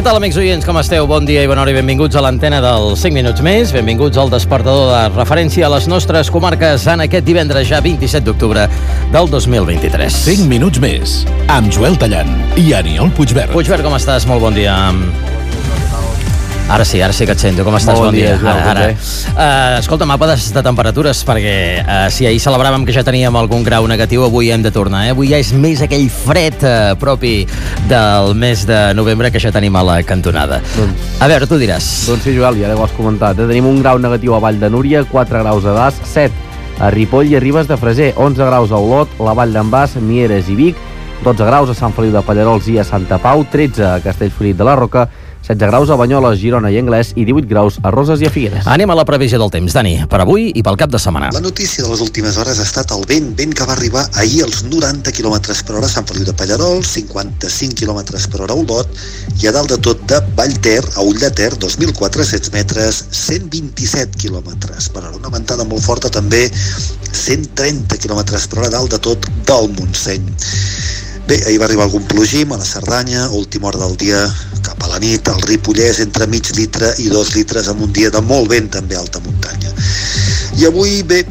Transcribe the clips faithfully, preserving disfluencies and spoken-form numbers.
Què tal, amics oients, com esteu? Bon dia i bona hora i benvinguts a l'antena dels cinc minuts més. Benvinguts al despertador de referència a les nostres comarques en aquest divendres ja vint-i-set d'octubre del dos mil vint-i-tres. cinc minuts més, amb Joel Tallant i Aniol Puigverd. Puigverd, com estàs? Molt bon dia. Ara sí, ara sí que et sento. Com estàs? Bon, bon dia, dia. Joel, ara, ara. Uh, escolta, mapes de temperatures, perquè uh, si ahir celebràvem que ja teníem algun grau negatiu, avui hem de tornar. Eh? Avui ja és més aquell fred uh, propi del mes de novembre que ja tenim a la cantonada. Doncs, a veure, tu diràs. Doncs sí, Joel, ja ho has comentat. Eh? Tenim un grau negatiu a Vall de Núria, quatre graus a Das, set a Ripoll i a Ribes de Freser, onze graus a Olot, la Vall d'en Bas, Mieres i Vic, dotze graus a Sant Feliu de Pallerols i a Santa Pau, tretze a Castellfollit de la Roca, setze graus a Banyoles, Girona i Anglès i divuit graus a Roses i a Figueres. Anem a la previsió del temps, Dani, per avui i pel cap de setmana. La notícia de les últimes hores ha estat el vent, vent que va arribar ahir als noranta quilòmetres per hora a Sant Feliu de Pallerols, cinquanta-cinc quilòmetres per hora a Olot i a dalt de tot de Vallter a Ull de Ter, dos mil quatre-cents metres, cent vint-i-set quilòmetres per hora. Una ventada molt forta també, cent trenta quilòmetres per hora a dalt de tot del Montseny. Bé, ahir va arribar algun plogim a la Cerdanya, a última hora del dia, cap a la nit, al Ripollès, entre mig litre i dos litres, amb un dia de molt vent, també a alta muntanya. I avui, bé,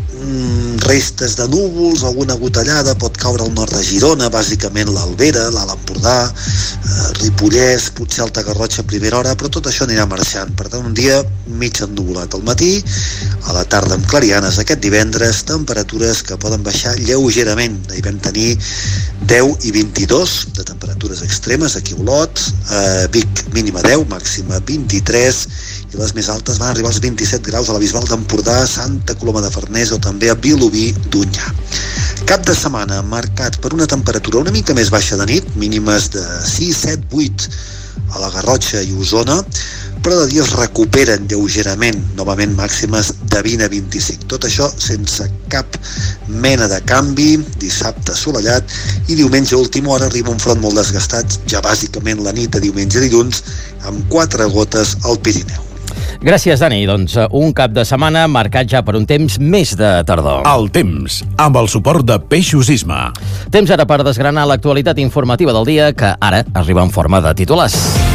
restes de núvols, alguna gotellada, pot caure al nord de Girona, bàsicament l'Albera, l'Alt Empordà, eh, Ripollès, potser Alta Garrotxa a primera hora, però tot això anirà marxant. Per tant, un dia mig ennuvolat al matí, a la tarda amb clarianes aquest divendres, temperatures que poden baixar lleugerament. Ahir vam tenir deu i vint-i-dos de temperatures extremes aquí a Olot, eh, Vic mínima deu, màxima vint-i-tres, i les més altes van arribar als vint-i-set graus a la Bisbal d'Empordà, Santa Coloma de Farners o també a Vilobí d'Onyar. Cap de setmana marcat per una temperatura una mica més baixa de nit, mínimes de sis, set, vuit a la Garrotxa i Osona, però de dia es recuperen lleugerament, novament màximes de vint a vint-i-cinc. Tot això sense cap mena de canvi, dissabte assolellat i diumenge a última hora arriba un front molt desgastat, ja bàsicament la nit de diumenge a dilluns, amb quatre gotes al Pirineu. Gràcies, Dani. Doncs un cap de setmana marcat ja per un temps més de tardor. El temps, amb el suport de Peixos Isma. Temps ara per desgranar l'actualitat informativa del dia, que ara arriba en forma de titulars.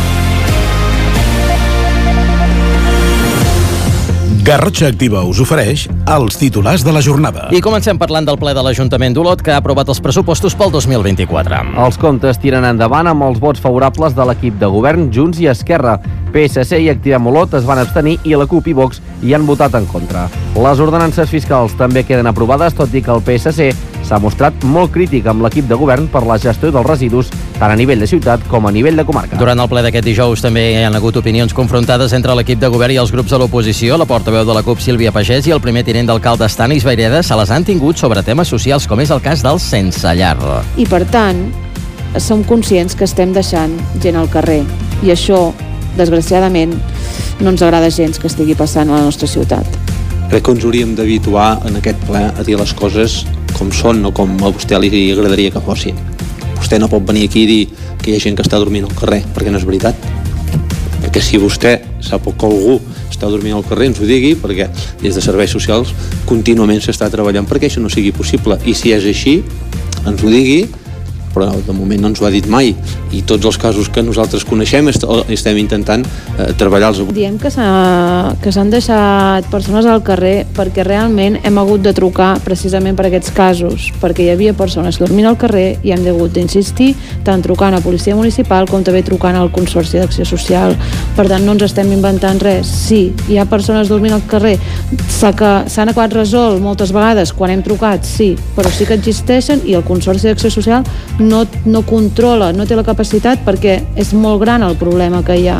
Garrotxa Activa us ofereix els titulars de la jornada. I comencem parlant del ple de l'Ajuntament d'Olot, que ha aprovat els pressupostos pel dos mil vint-i-quatre. Els comptes tiren endavant amb els vots favorables de l'equip de govern Junts i Esquerra. P S C i Activem Olot es van abstenir i la CUP i Vox hi han votat en contra. Les ordenances fiscals també queden aprovades, tot i que el P S C s'ha mostrat molt crític amb l'equip de govern per la gestió dels residus, tant a nivell de ciutat com a nivell de comarca. Durant el ple d'aquest dijous també hi ha hagut opinions confrontades entre l'equip de govern i els grups de l'oposició. La portaveu de la CUP, Sílvia Pagès, i el primer tinent d'alcalde, Stanis Vayreda, se les han tingut sobre temes socials, com és el cas dels sense llar. I per tant, som conscients que estem deixant gent al carrer. I això, desgraciadament, no ens agrada gens que estigui passant a la nostra ciutat. Crec que ens hauríem d'habituar en aquest ple a dir les coses com són, no com a vostè li agradaria que fossin. Vostè no pot venir aquí i dir que hi ha gent que està dormint al carrer, perquè no és veritat. Perquè si vostè sap que algú està dormint al carrer, ens ho digui, perquè des de serveis socials contínuament s'està treballant perquè això no sigui possible. I si és així, ens ho digui, però de moment no ens ho ha dit mai, i tots els casos que nosaltres coneixem estem intentant eh, treballar-los. Diem que s'han deixat persones al carrer perquè realment hem hagut de trucar precisament per aquests casos, perquè hi havia persones dormint al carrer i hem hagut d'insistir tant trucant a Policia Municipal com també trucant al Consorci d'Acció Social. Per tant, no ens estem inventant res. Sí, hi ha persones dormint al carrer, s'han acabat resolt moltes vegades quan hem trucat, sí, però sí que existeixen i el Consorci d'Acció Social No, no controla, no té la capacitat perquè és molt gran el problema que hi ha.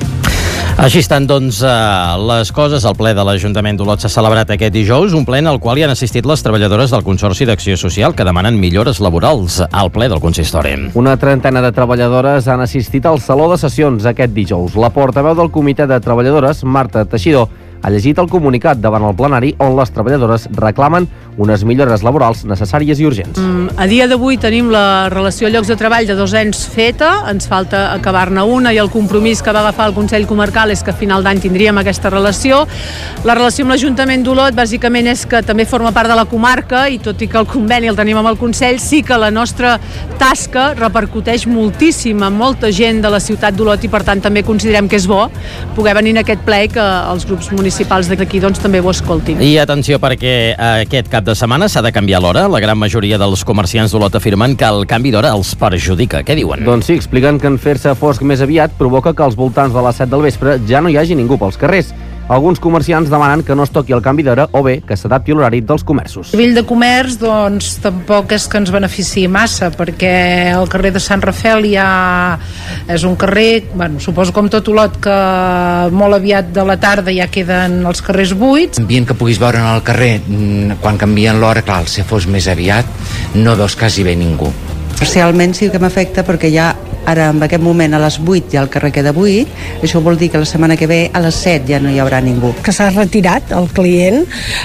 Així estan, doncs, les coses. El ple de l'Ajuntament d'Olot s'ha celebrat aquest dijous, un ple en el qual hi han assistit les treballadores del Consorci d'Acció Social que demanen millores laborals al ple del consistori. Una trentena de treballadores han assistit al Saló de Sessions aquest dijous. La portaveu del Comitè de Treballadores, Marta Teixidor, ha llegit el comunicat davant el plenari on les treballadores reclamen unes millores laborals necessàries i urgents. Mm, a dia d'avui tenim la relació de llocs de treball de dos anys feta, ens falta acabar-ne una i el compromís que va agafar el Consell Comarcal és que a final d'any tindríem aquesta relació. La relació amb l'Ajuntament d'Olot bàsicament és que també forma part de la comarca i tot i que el conveni el tenim amb el Consell, sí que la nostra tasca repercuteix moltíssim amb molta gent de la ciutat d'Olot i per tant també considerem que és bo poder venir en aquest ple i que els grups municipals d'aquí doncs, també ho escoltin. I atenció perquè aquest cap de setmana s'ha de canviar l'hora. La gran majoria dels comerciants d'Olot afirmen que el canvi d'hora els perjudica. Què diuen? Doncs sí, expliquen que en fer-se fosc més aviat provoca que als voltants de les set del vespre ja no hi hagi ningú pels carrers. Alguns comerciants demanen que no es toqui el canvi d'hora o bé que s'adapti l'horari dels comerços. A nivell de comerç, doncs, tampoc és que ens beneficiï massa, perquè el carrer de Sant Rafel ja és un carrer, bueno, suposo com tot Olot, que molt aviat de la tarda ja queden els carrers buits. L'ambient que puguis veure en el carrer, quan canvien l'hora, clar, al ser fos més aviat, no veus quasi bé ningú. Parcialment sí que m'afecta perquè ja ara en aquest moment a les vuit ja el carrer queda buit, això vol dir que la setmana que ve a les set ja no hi haurà ningú. Que s'ha retirat el client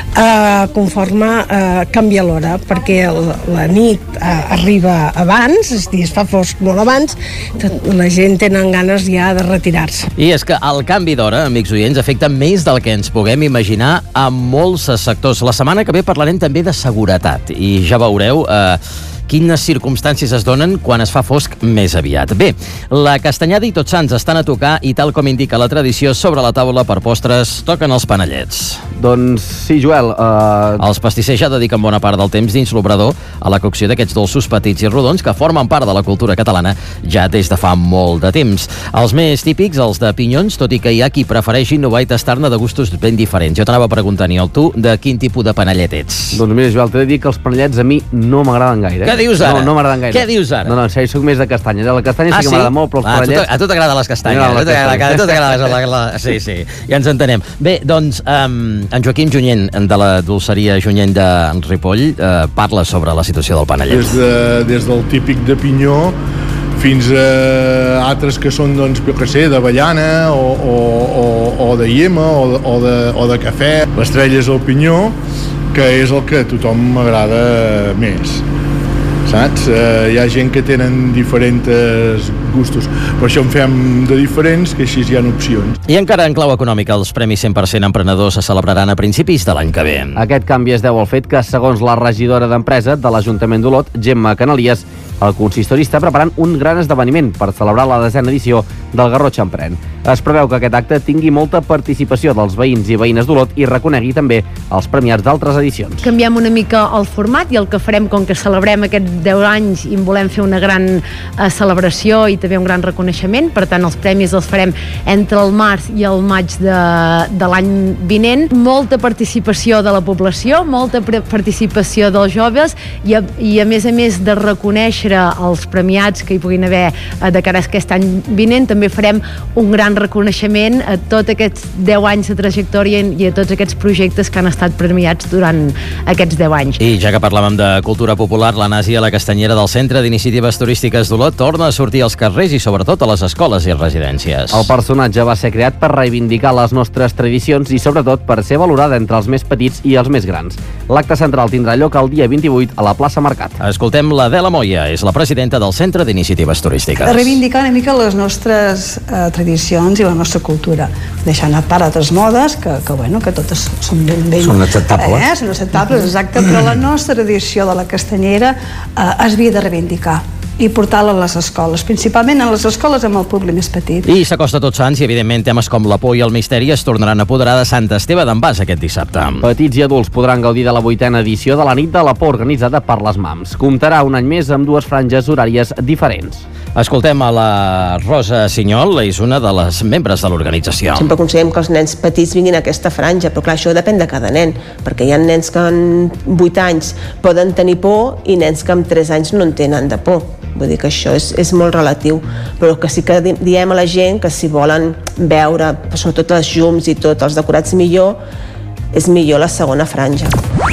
eh, conforme eh, canvia l'hora, perquè el, la nit eh, arriba abans, és a dir, es fa fosc molt abans, la gent tenen ganes ja de retirar-se. I és que el canvi d'hora, amics oients, afecta més del que ens puguem imaginar a molts sectors. La setmana que ve parlarem també de seguretat i ja veureu eh, quines circumstàncies es donen quan es fa fosc més aviat. Bé, la castanyada i Tots Sants estan a tocar i tal com indica la tradició, sobre la taula per postres toquen els panellets. Doncs sí, Joel. Uh... Els pastissers ja dediquen bona part del temps dins l'obrador a la cocció d'aquests dolços petits i rodons que formen part de la cultura catalana ja des de fa molt de temps. Els més típics, els de pinyons, tot i que hi ha qui prefereix innovar i tastar-ne de gustos ben diferents. Jo t'anava a preguntar, Niol, tu de quin tipus de panellet ets? Doncs mira, Joel, t'he de dir que els panellets a mi no m'agraden gaire. Què dius ara? No, no m'agraden gaire. Què dius ara? No, no, en sèrio, soc més de castanya. La castanya ah, sí que sí? m'agrada molt, però els ah, panellets... A tu t'agraden les castanyes. A tu t'agrada la, la... Sí, sí, ja ens entenem. Bé, doncs, um, en Joaquim Junyent, de la dolceria Junyent de Ripoll, uh, parla sobre la situació del panellet. Des, de, des del típic de pinyó fins a altres que són, doncs, jo què sé, d'avellana o, o, o, o de iema o de, o, de, o de cafè. L'estrella és el pinyó, que és el que a tothom m'agrada més. Saps? Eh, hi ha gent que tenen diferents gustos, per això en fem de diferents, que així hi ha opcions. I encara en clau econòmica, els Premis cent per cent Emprenedors se celebraran a principis de l'any que ve. Aquest canvi es deu al fet que, segons la regidora d'Empresa de l'Ajuntament d'Olot, Gemma Canalies, el consistori està preparant un gran esdeveniment per celebrar la desena edició del Garrotxa Emprèn. Es preveu que aquest acte tingui molta participació dels veïns i veïnes d'Olot i reconegui també els premiats d'altres edicions. Canviem una mica el format i el que farem, com que celebrem aquests deu anys i en volem fer una gran eh, celebració i també un gran reconeixement, per tant els premis els farem entre el març i el maig de, de l'any vinent. Molta participació de la població, molta participació dels joves i a, i a més a més de reconèixer els premiats que hi puguin haver de cara a aquest any vinent, també farem un gran reconeixement a tots aquests deu anys de trajectòria i a tots aquests projectes que han estat premiats durant aquests deu anys. I ja que parlàvem de cultura popular, la Nàsia, la castanyera del Centre d'Iniciatives Turístiques d'Olot, torna a sortir als carrers i sobretot a les escoles i residències. El personatge va ser creat per reivindicar les nostres tradicions i sobretot per ser valorada entre els més petits i els més grans. L'acte central tindrà lloc el dia vint-i-vuit a la plaça Mercat. Escoltem l'Adela Moya, és la presidenta del Centre d'Iniciatives Turístiques. Reivindicar una mica les nostres eh, tradicions i la nostra cultura, deixant a part altres modes que, que, bueno, que totes són ben... ben són acceptables. Eh, són acceptables, exacte, però la nostra tradició de la castanyera eh, es havia de reivindicar i portar-la a les escoles, principalment a les escoles amb el públic més petit. I s'acosta Tots Sants i, evidentment, temes com la por i el misteri es tornaran a apoderar de Sant Esteve d'en Bas aquest dissabte. Petits i adults podran gaudir de la vuitena edició de la nit de la por organitzada per les mams. Comptarà un any més amb dues franges horàries diferents. Escoltem a la Rosa Sinyol, és una de les membres de l'organització. Sempre aconsellem que els nens petits vinguin a aquesta franja, però clar, això depèn de cada nen, perquè hi ha nens que en vuit anys poden tenir por i nens que amb tres anys no en tenen de por. Vull dir que això és, és molt relatiu, però que sí que diem a la gent que si volen veure, sobretot les llums i tot, els decorats millor, és millor la segona franja.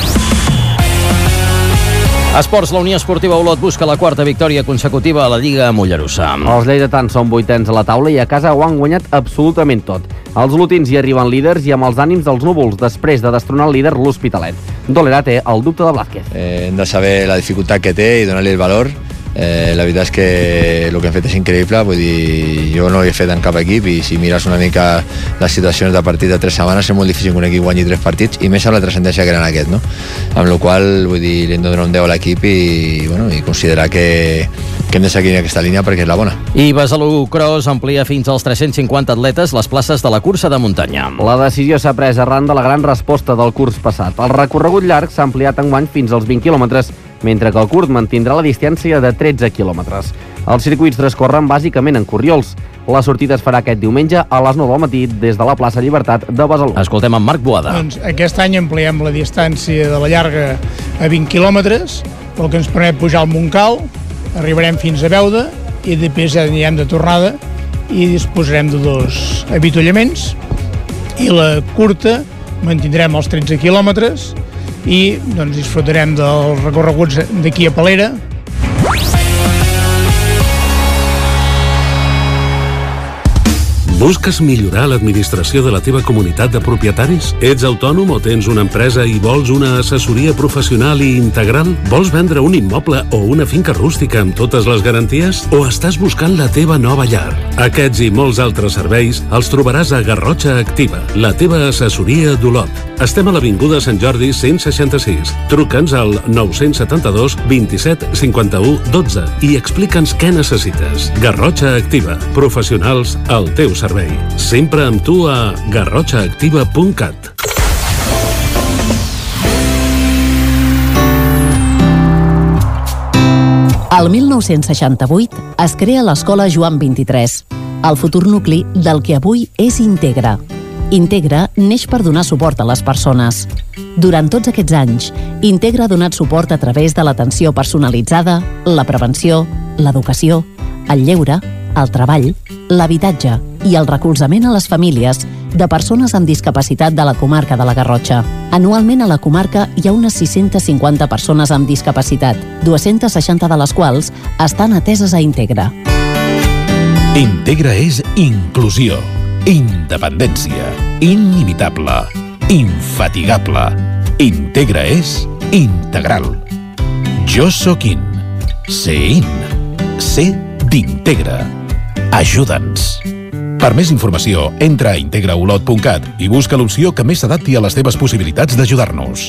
Esports, la Unió Esportiva Olot busca la quarta victòria consecutiva a la Lliga Mollerussa. Els lleidatans són vuitens a la taula i a casa ho han guanyat absolutament tot. Els olotins hi arriben líders i amb els ànims dels núvols després de destronar el líder l'Hospitalet. Dolera té el dubte de Blázquez. Eh, hem de saber la dificultat que té i donar-li el valor. Eh, la veritat és que el que hem fet és increïble, vull dir, jo no ho he fet en cap equip i si mires una mica les situacions de partit de tres setmanes és molt difícil que un equip guanyi tres partits i més amb la transcendència que eren aquest, no? Amb la qual vull dir, li hem de donar un deu a l'equip i, bueno, i considerar que, que hem de seguir en aquesta línia perquè és la bona. I Besalú Cross amplia fins als tres-cents cinquanta atletes les places de la cursa de muntanya. La decisió s'ha pres arran de la gran resposta del curs passat. El recorregut llarg s'ha ampliat enguany fins als vint quilòmetres, mentre que el curt mantindrà la distància de tretze quilòmetres. Els circuits transcorren bàsicament en corriols. La sortida es farà aquest diumenge a les nou del matí des de la plaça Llibertat de Besalú. Escoltem en Marc Boada. Doncs aquest any ampliem la distància de la llarga a vint quilòmetres, el que ens permet pujar al Montcal, arribarem fins a Beuda i després ja anirem de tornada i disposarem de dos avituallaments i la curta mantindrem els tretze quilòmetres i doncs, disfrutarem dels recorreguts d'aquí a Palera. Busques millorar l'administració de la teva comunitat de propietaris? Ets autònom o tens una empresa i vols una assessoria professional i integral? Vols vendre un immoble o una finca rústica amb totes les garanties? O estàs buscant la teva nova llar? Aquests i molts altres serveis els trobaràs a Garrotxa Activa, la teva assessoria d'Olot. Estem a l'Avinguda Sant Jordi cent seixanta-sis. Truca'ns al nou set dos, vint-i-set, cinquanta-u, dotze i explica'ns què necessites. Garrotxa Activa, professionals al teu servei. Sempre amb tu a garrotxa activa punt cat. El mil nou-cents seixanta-vuit es crea l'Escola Joan vint-i-tres, el futur nucli del que avui és Integra. Integra neix per donar suport a les persones. Durant tots aquests anys, Integra ha donat suport a través de l'atenció personalitzada, la prevenció, l'educació, el lleure, el treball, l'habitatge i el recolzament a les famílies de persones amb discapacitat de la comarca de la Garrotxa. Anualment a la comarca hi ha unes sis-centes cinquanta persones amb discapacitat, dues-centes seixanta de les quals estan ateses a Integra. Integra és inclusió, independència, inimitable, infatigable. Integra és integral. Jo sóc in, sé in, sé d'Integra. Ajuda'ns. Per més informació, entra a integra olot punt cat i busca l'opció que més s'adapti a les teves possibilitats d'ajudar-nos.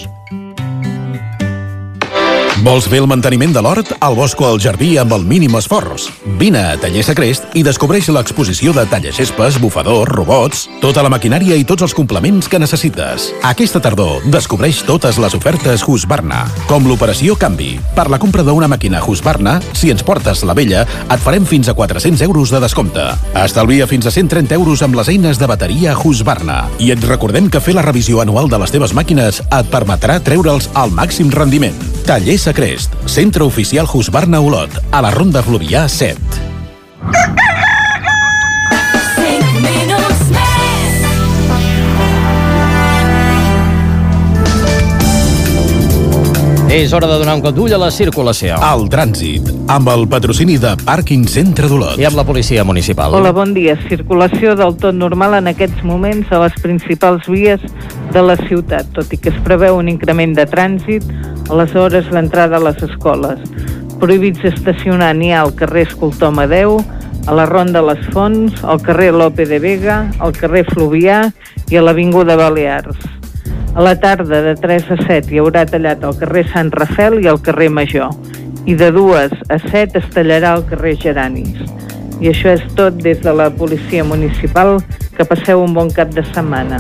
Vols fer el manteniment de l'hort, el bosc o el jardí amb el mínim esforç? Vine a Taller Sacrest i descobreix l'exposició de tallaxespes, bufadors, robots, tota la maquinària i tots els complements que necessites. Aquesta tardor descobreix totes les ofertes Husqvarna, com l'operació Canvi. Per la compra d'una màquina Husqvarna, si ens portes la vella, et farem fins a quatre-cents euros de descompte. Estalvia fins a cent trenta euros amb les eines de bateria Husqvarna. I et recordem que fer la revisió anual de les teves màquines et permetrà treure'ls al màxim rendiment. Taller Sacrest, centre oficial Husqvarna Olot, a la Ronda Fluvià set. És hora de donar un cop d'ull a la circulació. El trànsit, amb el patrocini de Pàrquing Centre d'Olot. I amb la policia municipal. Hola, bon dia. Circulació del tot normal en aquests moments a les principals vies de la ciutat, tot i que es preveu un increment de trànsit a les hores d'entrada a les escoles. Prohibits estacionar n'hi ha al carrer Escultor Amadeu, a la Ronda Les Fonts, al carrer Lope de Vega, al carrer Fluvià i a l'Avinguda Balears. A la tarda, de tres a set, hi haurà tallat al carrer Sant Rafel i al carrer Major. I de dues a set es tallarà al carrer Geranis. I això és tot des de la policia municipal. Que passeu un bon cap de setmana.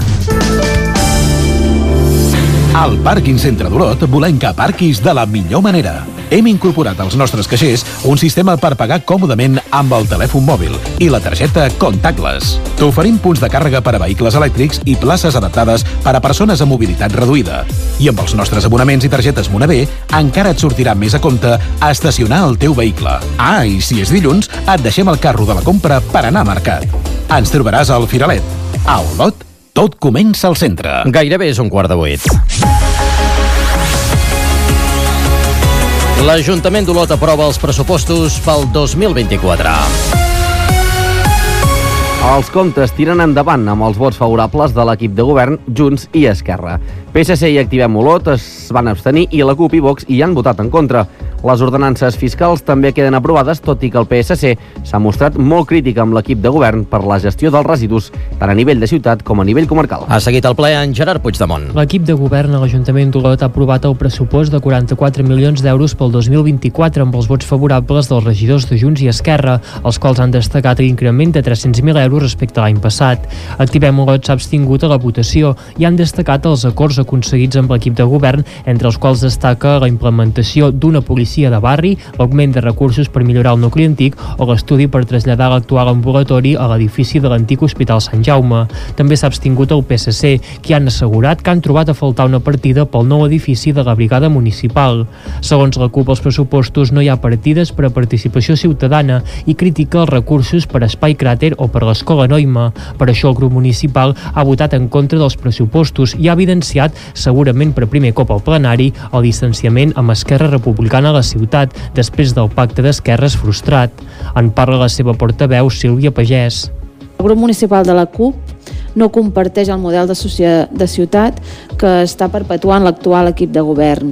Al Pàrquing Centre d'Olot volem que aparquis de la millor manera. Hem incorporat als nostres caixers un sistema per pagar còmodament amb el telèfon mòbil i la targeta Contactless. T'oferim punts de càrrega per a vehicles elèctrics i places adaptades per a persones amb mobilitat reduïda. I amb els nostres abonaments i targetes Monavé encara et sortirà més a compte a estacionar el teu vehicle. Ah, i si és dilluns, et deixem el carro de la compra per anar a mercat. Ens trobaràs al Firalet. A Olot, tot comença al centre. Gairebé és un quart de vuit. L'Ajuntament d'Olot aprova els pressupostos pel dos mil vint-i-quatre. Els comptes tiren endavant amb els vots favorables de l'equip de govern Junts i Esquerra. P S C i Activem Olot es van abstenir i la CUP i Vox hi han votat en contra. Les ordenances fiscals també queden aprovades, tot i que el P S C s'ha mostrat molt crític amb l'equip de govern per la gestió dels residus, tant a nivell de ciutat com a nivell comarcal. Ha seguit el ple en Gerard Puigdemont. L'equip de govern a l'Ajuntament d'Olot ha aprovat el pressupost de quaranta-quatre milions d'euros pel dos mil vint-i-quatre amb els vots favorables dels regidors de Junts i Esquerra, els quals han destacat l'increment de tres-cents mil euros respecte a l'any passat. Activem Olot s'ha abstingut a la votació i han destacat els acords aconseguits amb l'equip de govern, entre els quals destaca la implementació d'una policia de barri, l'augment de recursos per millorar el nucli antic o l'estudi per traslladar l'actual ambulatori a l'edifici de l'antic Hospital Sant Jaume. També s'ha abstingut el P S C, que han assegurat que han trobat a faltar una partida pel nou edifici de la brigada municipal. Segons la CUP, als pressupostos no hi ha partides per a participació ciutadana i critica els recursos per a Espai Cràter o per l'Escola Noima. Per això el grup municipal ha votat en contra dels pressupostos i ha evidenciat, segurament per primer cop al plenari, el distanciament amb Esquerra Republicana a la ciutat, després del pacte d'esquerres frustrat. En parla la seva portaveu, Sílvia Pagès. El grup municipal de la CUP no comparteix el model de, de ciutat que està perpetuant l'actual equip de govern,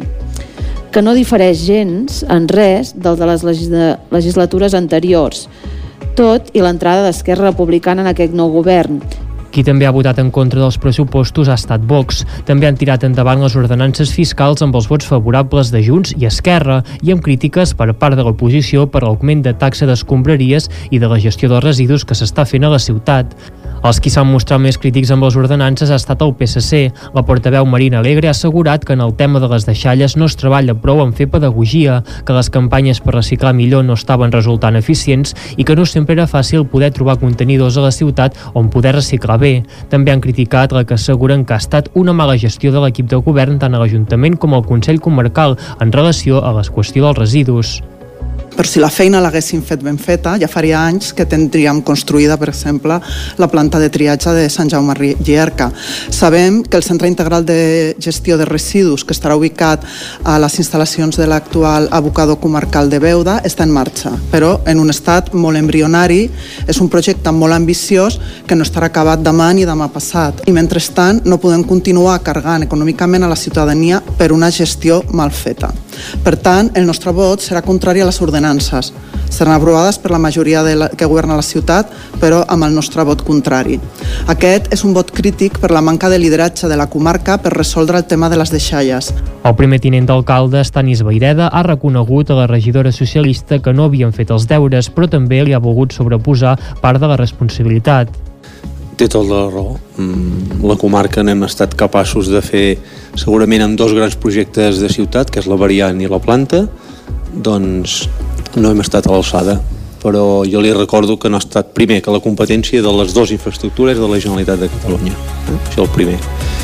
que no difereix gens en res del de les legisla legislatures anteriors, tot i l'entrada d'Esquerra Republicana en aquest nou govern. Qui també ha votat en contra dels pressupostos ha estat Vox. També han tirat endavant les ordenances fiscals amb els vots favorables de Junts i Esquerra i amb crítiques per part de l'oposició per l'augment de taxa d'escombraries i de la gestió dels residus que s'està fent a la ciutat. Els qui s'han mostrat més crítics amb les ordenances ha estat el P S C. La portaveu Marina Alegre ha assegurat que en el tema de les deixalles no es treballa prou en fer pedagogia, que les campanyes per reciclar millor no estaven resultant eficients i que no sempre era fàcil poder trobar contenidors a la ciutat on poder reciclar bé. També han criticat la que asseguren que ha estat una mala gestió de l'equip de govern tant a l'Ajuntament com al Consell Comarcal en relació a la qüestió dels residus. Per si la feina l'haguéssim fet ben feta, ja faria anys que tindríem construïda, per exemple, la planta de triatge de Sant Jaume Llierca. Sabem que el Centre Integral de Gestió de Residus, que estarà ubicat a les instal·lacions de l'actual abocador comarcal de Beuda, està en marxa, però en un estat molt embrionari. És un projecte molt ambiciós que no estarà acabat demà ni demà passat. I mentrestant no podem continuar carregant econòmicament a la ciutadania per una gestió mal feta. Per tant, el nostre vot serà contrari a les ordenances. Seran aprovades per la majoria de la, que governa la ciutat, però amb el nostre vot contrari. Aquest és un vot crític per la manca de lideratge de la comarca per resoldre el tema de les deixalles. El primer tinent d'alcalde, Stanis Vaireda, ha reconegut a la regidora socialista que no havien fet els deures, però també li ha volgut sobreposar part de la responsabilitat. Té tota la raó. La comarca n'hem estat capaços de fer segurament amb dos grans projectes de ciutat, que és la variant i la planta, doncs no hem estat a l'alçada. Però jo li recordo que no ha estat primer que la competència de les dues infraestructures de la Generalitat de Catalunya. Eh? Això és el primer.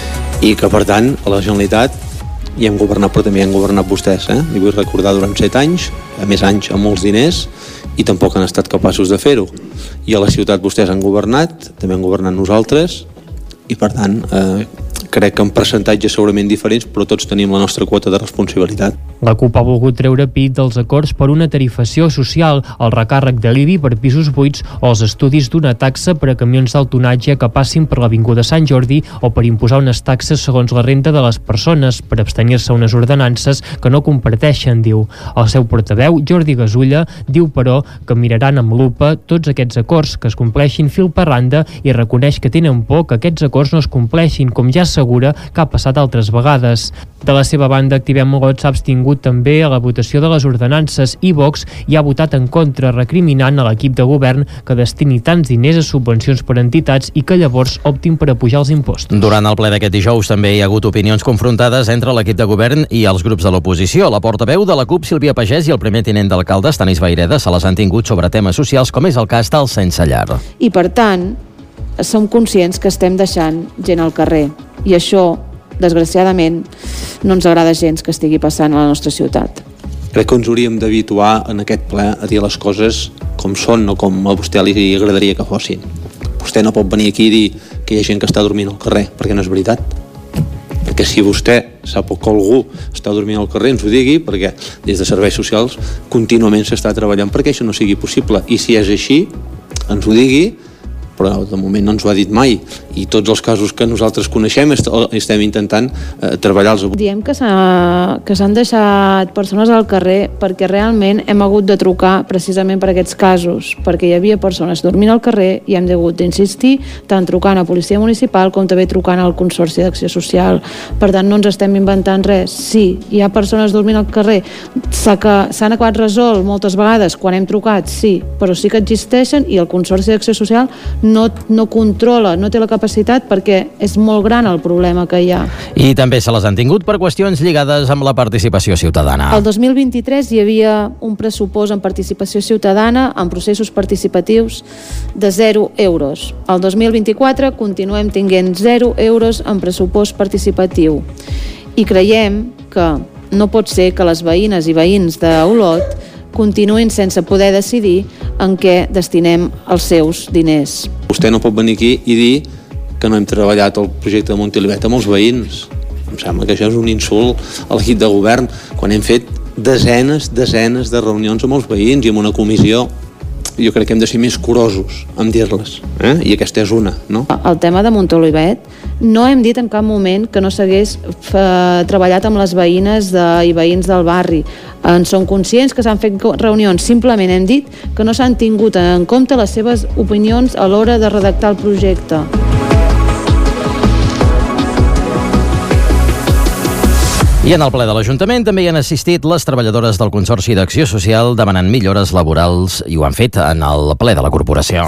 I que, per tant, a la Generalitat hi hem governat, però també hi han governat vostès. Eh? Li vull recordar durant set anys, a més anys amb molts diners, i tampoc han estat capaços de fer-ho. I a la ciutat vostès han governat, també han governat nosaltres, i per tant eh, crec que en percentatges segurament diferents, però tots tenim la nostra quota de responsabilitat. La CUP ha volgut treure pit dels acords per una tarifació social, el recàrrec de l'I B I per pisos buits o els estudis d'una taxa per a camions d'alt tonatge que passin per l'Avinguda Sant Jordi o per imposar unes taxes segons la renda de les persones per abstenir-se a unes ordenances que no comparteixen, diu. El seu portaveu, Jordi Gasulla, diu però que miraran amb lupa tots aquests acords que es compleixin fil per randa i reconeix que tenen por que aquests acords no es compleixin, com ja assegura que ha passat altres vegades. De la seva banda, Activem Olot s'ha abstingut també a la votació de les ordenances i Vox hi ha votat en contra, recriminant a l'equip de govern que destini tants diners a subvencions per entitats i que llavors optin per apujar els impostos. Durant el ple d'aquest dijous també hi ha hagut opinions confrontades entre l'equip de govern i els grups de l'oposició. La portaveu de la CUP, Sílvia Pagès, i el primer tinent d'alcalde, Stanis Vaireda, se les han tingut sobre temes socials com és el cas del sense llar. I per tant, som conscients que estem deixant gent al carrer i això, desgraciadament, no ens agrada gens que estigui passant a la nostra ciutat. Crec que ens hauríem d'habituar en aquest ple a dir les coses com són, no com a vostè li agradaria que fossin. Vostè no pot venir aquí i dir que hi ha gent que està dormint al carrer, perquè no és veritat. Perquè si vostè sap que algú està dormint al carrer, ens ho digui, perquè des de serveis socials contínuament s'està treballant perquè això no sigui possible. I si és així, ens ho digui, però de moment no ens ho ha dit mai, i tots els casos que nosaltres coneixem est estem intentant eh, treballar-los. Diem que s'han deixat persones al carrer perquè realment hem hagut de trucar precisament per aquests casos, perquè hi havia persones dormint al carrer i hem hagut d'insistir tant trucant a Policia Municipal com també trucant al Consorci d'Acció Social. Per tant, no ens estem inventant res. Sí, hi ha persones dormint al carrer, s'han acabat resolt moltes vegades quan hem trucat, sí, però sí que existeixen i el Consorci d'Acció Social no, no controla, no té la capacitat perquè és molt gran el problema que hi ha. I també se les han tingut per qüestions lligades amb la participació ciutadana. El dos mil vint-i-tres hi havia un pressupost en participació ciutadana en processos participatius de zero euros. El dos mil vint-i-quatre continuem tinguent zero euros en pressupost participatiu i creiem que no pot ser que les veïnes i veïns d'Olot continuïn sense poder decidir en què destinem els seus diners. Vostè no pot venir aquí i dir que no hem treballat el projecte de Montilivet amb els veïns. Em sembla que això és un insult a l'equip de govern, quan hem fet desenes, desenes de reunions amb els veïns i amb una comissió. Jo crec que hem de ser més curosos en dir-les, eh? I aquesta és una, no? El tema de Montolivet, no hem dit en cap moment que no s'hagués treballat amb les veïnes de, i veïns del barri. En som conscients que s'han fet reunions, simplement hem dit que no s'han tingut en compte les seves opinions a l'hora de redactar el projecte. I en el ple de l'Ajuntament també hi han assistit les treballadores del Consorci d'Acció Social demanant millores laborals i ho han fet en el ple de la corporació.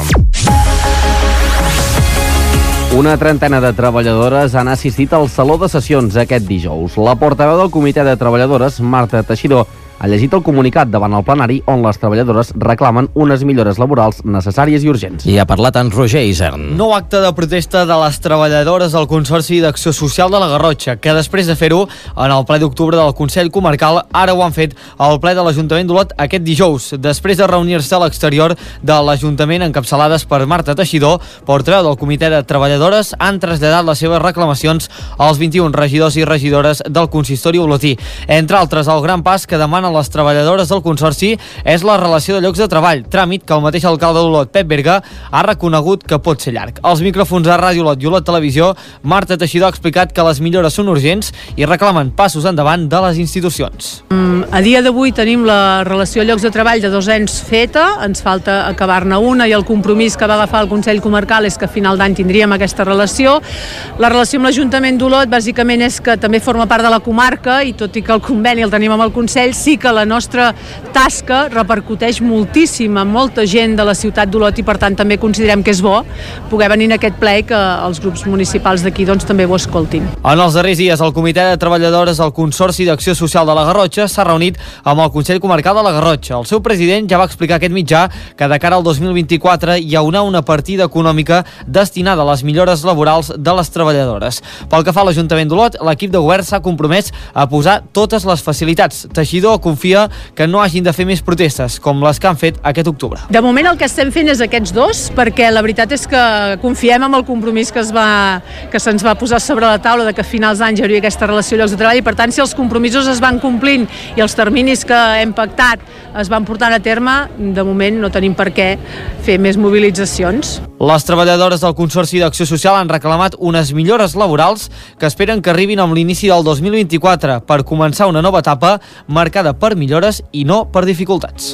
Una trentena de treballadores han assistit al Saló de Sessions aquest dijous. La portaveu del Comitè de Treballadores, Marta Teixidor, ha llegit el comunicat davant el plenari on les treballadores reclamen unes millores laborals necessàries i urgents. I ha parlat en Roger Isern. Nou acte de protesta de les treballadores del Consorci d'Acció Social de la Garrotxa, que després de fer-ho en el ple d'octubre del Consell Comarcal, ara ho han fet al ple de l'Ajuntament d'Olot aquest dijous, després de reunir-se a l'exterior de l'Ajuntament encapçalades per Marta Teixidor, portaveu del Comitè de Treballadores, han traslladat les seves reclamacions als vint-i-un regidors i regidores del consistori olotí. Entre altres, el gran pas que demana les treballadores del Consorci és la relació de llocs de treball, tràmit que el mateix alcalde d'Olot, Pep Berga, ha reconegut que pot ser llarg. Als micròfons de Ràdio Olot i Olot Televisió, Marta Teixidor ha explicat que les millores són urgents i reclamen passos endavant de les institucions. Mm, a dia d'avui tenim la relació de llocs de treball de dos anys feta, ens falta acabar-ne una i el compromís que va agafar el Consell Comarcal és que a final d'any tindríem aquesta relació. La relació amb l'Ajuntament d'Olot bàsicament és que també forma part de la comarca i tot i que el conveni el tenim amb el Consell, sí que la nostra tasca repercuteix moltíssim a molta gent de la ciutat d'Olot i per tant també considerem que és bo poder venir en aquest ple i que els grups municipals d'aquí doncs també ho escoltin. En els darrers dies el Comitè de Treballadores del Consorci d'Acció Social de la Garrotxa s'ha reunit amb el Consell Comarcal de la Garrotxa. El seu president ja va explicar aquest mitjà que de cara al dos mil vint-i-quatre hi haurà una partida econòmica destinada a les millores laborals de les treballadores. Pel que fa a l'Ajuntament d'Olot, l'equip de govern s'ha compromès a posar totes les facilitats. Teixidor confia que no hagin de fer més protestes, com les que han fet aquest octubre. De moment el que estem fent és aquests dos, perquè la veritat és que confiem en el compromís que es va, que se'ns va posar sobre la taula de que a finals d'any hi hauria aquesta relació de llocs de treball i per tant si els compromisos es van complint i els terminis que hem pactat es van portant a terme, de moment no tenim per què fer més mobilitzacions. Les treballadores del Consorci d'Acció Social han reclamat unes millores laborals que esperen que arribin amb l'inici del dos mil vint-i-quatre per començar una nova etapa marcada per millores i no per dificultats.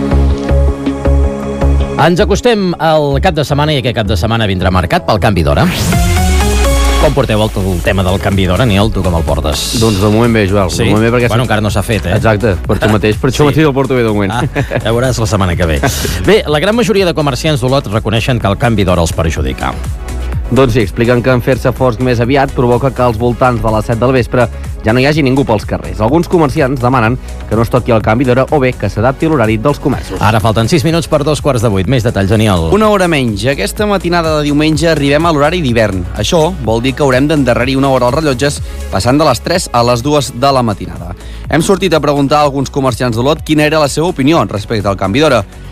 Ens acostem al cap de setmana i aquest cap de setmana vindrà marcat pel canvi d'hora. Com porteu el, el tema del canvi d'hora, Niel? Tu com el portes? Doncs de moment bé, Joel. Sí? De moment bé perquè bueno, encara no s'ha fet, eh? Exacte, per tu mateix. Per això sí. Mateix el porto bé de moment. Ah, ja veuràs la setmana que ve. Bé, la gran majoria de comerciants d'Olot reconeixen que el canvi d'hora els perjudica. Doncs sí, expliquen que en fer-se fosc més aviat provoca que als voltants de les set del vespre ja no hi hagi ningú pels carrers. Alguns comerciants demanen que no es toqui el canvi d'hora o bé que s'adapti l'horari dels comerços. Ara falten sis minuts per dos quarts de vuit. Més detalls, Daniel. Una hora menys. Aquesta matinada de diumenge arribem a l'horari d'hivern. Això vol dir que haurem d'endarrerir una hora als rellotges passant de les tres a les dues de la matinada. Hem sortit a preguntar a alguns comerciants d'Olot quina era la seva opinió respecte al canvi d'hora.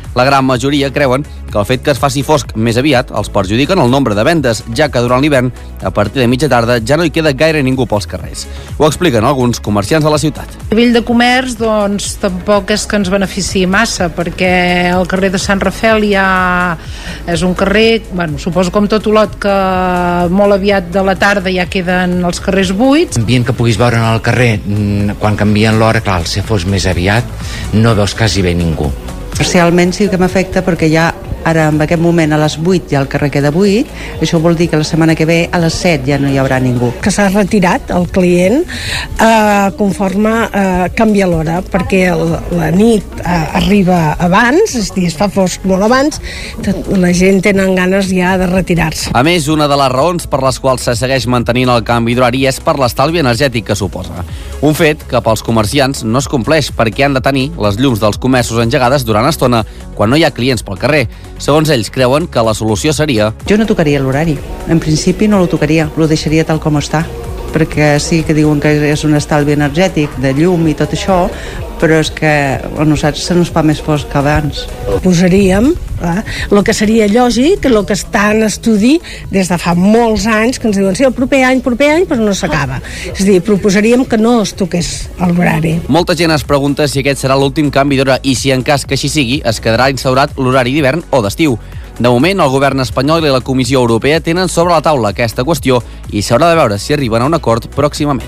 La gran majoria creuen que el fet que es faci fosc més aviat els perjudica en el nombre de vendes, ja que durant l'hivern, a partir de mitja tarda, ja no hi queda gaire ningú pels carrers. Ho expliquen alguns comerciants de la ciutat. A nivell de comerç, doncs, tampoc és que ens beneficiï massa, perquè el carrer de Sant Rafel ja és un carrer, bueno, suposo com tot Olot, que molt aviat de la tarda ja queden els carrers buits. L'ambient que puguis veure en el carrer, quan canvien l'hora, clar, si fos més aviat, no veus quasi bé ningú. Parcialment sí que m'afecta perquè ja ara en aquest moment a les vuit ja el carrer queda buit, això vol dir que la setmana que ve a les set ja no hi haurà ningú. Que s'ha retirat el client eh, conforme eh, canvia l'hora, perquè el, la nit eh, arriba abans, és a dir, es fa fosc molt abans, tot, la gent tenen ganes ja de retirar-se. A més, una de les raons per les quals se segueix mantenint el canvi d'horari és per l'estalvi energètic que suposa. Un fet que pels comerciants no es compleix perquè han de tenir les llums dels comerços engegades durant estona quan no hi ha clients pel carrer. Segons ells, creuen que la solució seria... Jo no tocaria l'horari. En principi no lo tocaria, lo deixaria tal com està, perquè sí que diuen que és un estalvi energètic de llum i tot això, però és que a nosaltres se nos fa més fosc que abans. Posaríem eh, el que seria lògic, el que està en estudi des de fa molts anys, que ens diuen sí, el proper any, proper any, però no s'acaba. És a dir, proposaríem que no es toqués l'horari. Molta gent es pregunta si aquest serà l'últim canvi d'hora i si en cas que així sigui es quedarà instaurat l'horari d'hivern o d'estiu. De moment, el govern espanyol i la Comissió Europea tenen sobre la taula aquesta qüestió i s'haurà de veure si arriben a un acord pròximament.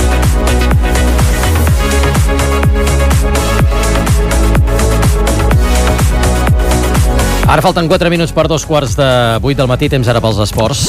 Ara falten quatre minuts per dos quarts de vuit del matí, temps ara pels esports.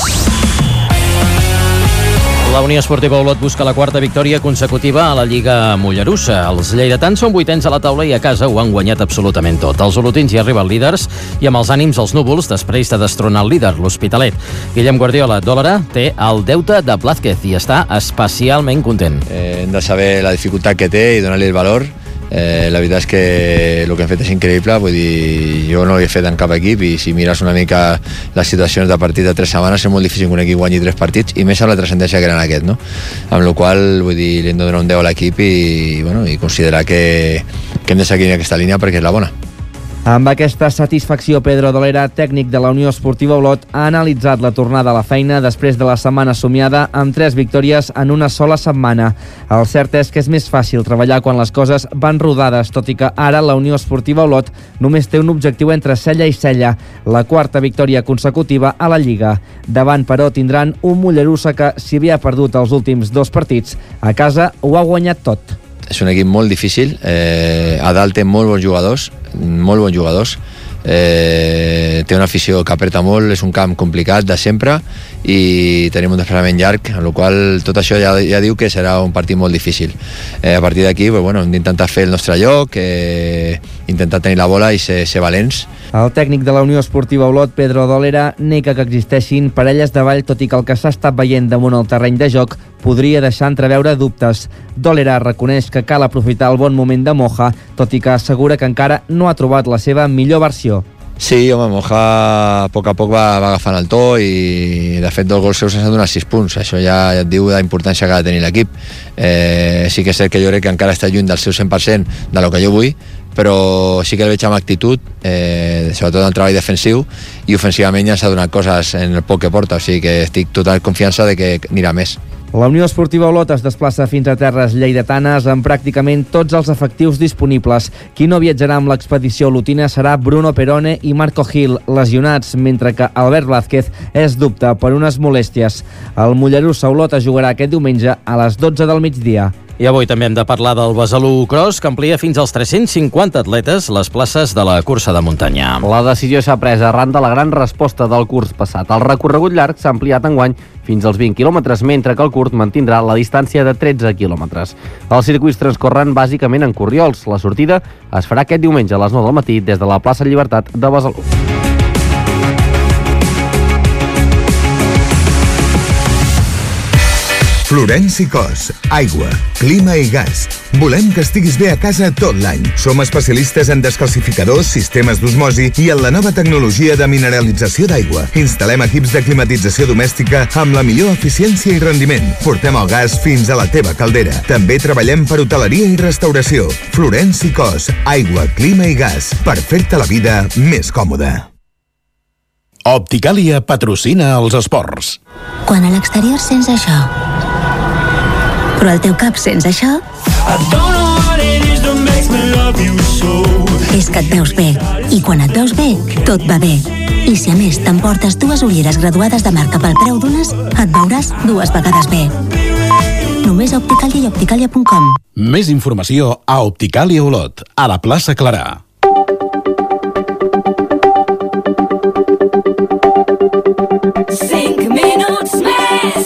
La Unió Esportiva Olot busca la quarta victòria consecutiva a la Lliga Mollerussa. Els lleidatans són vuitens a la taula i a casa ho han guanyat absolutament tot. Els olotins hi arriben líders i amb els ànims als núvols després de destronar el líder, l'Hospitalet. Guillem Guardiola, Dòlara, té el deute de Blázquez i està especialment content. Eh, hem de saber la dificultat que té i donar-li el valor. Eh, la veritat és que el que hem fet és increïble, vull dir, jo no ho he fet en cap equip i si mires una mica les situacions de partit de tres setmanes és molt difícil que un equip guanyi tres partits i més amb la transcendència que eren aquest, no? Amb la qual vull dir, li hem de donar un deu a l'equip i, bueno, i considerar que, que hem de seguir en aquesta línia perquè és la bona. Amb aquesta satisfacció, Pedro Dolera, tècnic de la Unió Esportiva Olot, ha analitzat la tornada a la feina després de la setmana somiada amb tres victòries en una sola setmana. El cert és que és més fàcil treballar quan les coses van rodades, tot i que ara la Unió Esportiva Olot només té un objectiu entre cella i cella, la quarta victòria consecutiva a la Lliga. Davant, però, tindran un Mollerussa que, si havia perdut els últims dos partits, a casa ho ha guanyat tot. És un equip molt difícil, eh, a dalt té molt bons jugadors, molt bons jugadors, eh, té una afició que apreta molt, és un camp complicat de sempre i tenim un desplaçament llarg, amb la qual tot això ja, ja diu que serà un partit molt difícil. Eh, a partir d'aquí, pues, bueno, hem d'intentar fer el nostre lloc, eh, intentar tenir la bola i ser, ser valents. El tècnic de la Unió Esportiva Olot, Pedro Dolera, nega que existeixin parelles de ball, tot i que el que s'ha estat veient damunt el terreny de joc podria deixar entreveure dubtes. Dolera reconeix que cal aprofitar el bon moment de Moja, tot i que assegura que encara no ha trobat la seva millor versió. Sí, home, Moja a poc a poc va, va agafant el to i de fet dos gols seus ens han donat sis punts. Això ja et diu la importància que ha de tenir l'equip. Eh, sí que és cert que jo crec que encara està lluny del seu cent per cent de lo que jo vull, però sí que el veig amb actitud, eh, sobretot en el treball defensiu, i ofensivament ja s'ha donat coses en el poc que porta, o sigui que estic total confiança de que anirà més. La Unió Esportiva Olot es desplaça fins a terres lleidatanes amb pràcticament tots els efectius disponibles. Qui no viatjarà amb l'expedició olotina serà Bruno Perone i Marco Gil, lesionats, mentre que Albert Blázquez és dubte per unes molèsties. El Mollerussa Olot es jugarà aquest diumenge a les dotze del migdia. I avui també hem de parlar del Besalú Cross, que amplia fins als tres-cents cinquanta atletes les places de la cursa de muntanya. La decisió s'ha pres arran de la gran resposta del curs passat. El recorregut llarg s'ha ampliat enguany fins als vint quilòmetres, mentre que el curt mantindrà la distància de tretze quilòmetres. Els circuits transcorren bàsicament en corriols. La sortida es farà aquest diumenge a les nou del matí des de la plaça Llibertat de Besalú. Florenci Cos, aigua, clima i gas. Volem que estiguis bé a casa tot l'any. Som especialistes en descalcificadors, sistemes d'osmosi i en la nova tecnologia de mineralització d'aigua. Instal·lem equips de climatització domèstica amb la millor eficiència i rendiment. Portem el gas fins a la teva caldera. També treballem per hoteleria i restauració. Florenci Cos, aigua, clima i gas, per fer-te la vida més còmoda. Opticàlia patrocina els esports. Quan a l'exterior sents això, però al teu cap sents això, és que et veus bé. I quan et veus bé, tot va bé. I si a més t'emportes dues ulleres graduades de marca pel preu d'unes, et veuràs dues vegades bé. Només a Opticàlia i opticàlia punt com. Més informació a Opticàlia Olot, a la plaça Clarà. Cinc minuts més.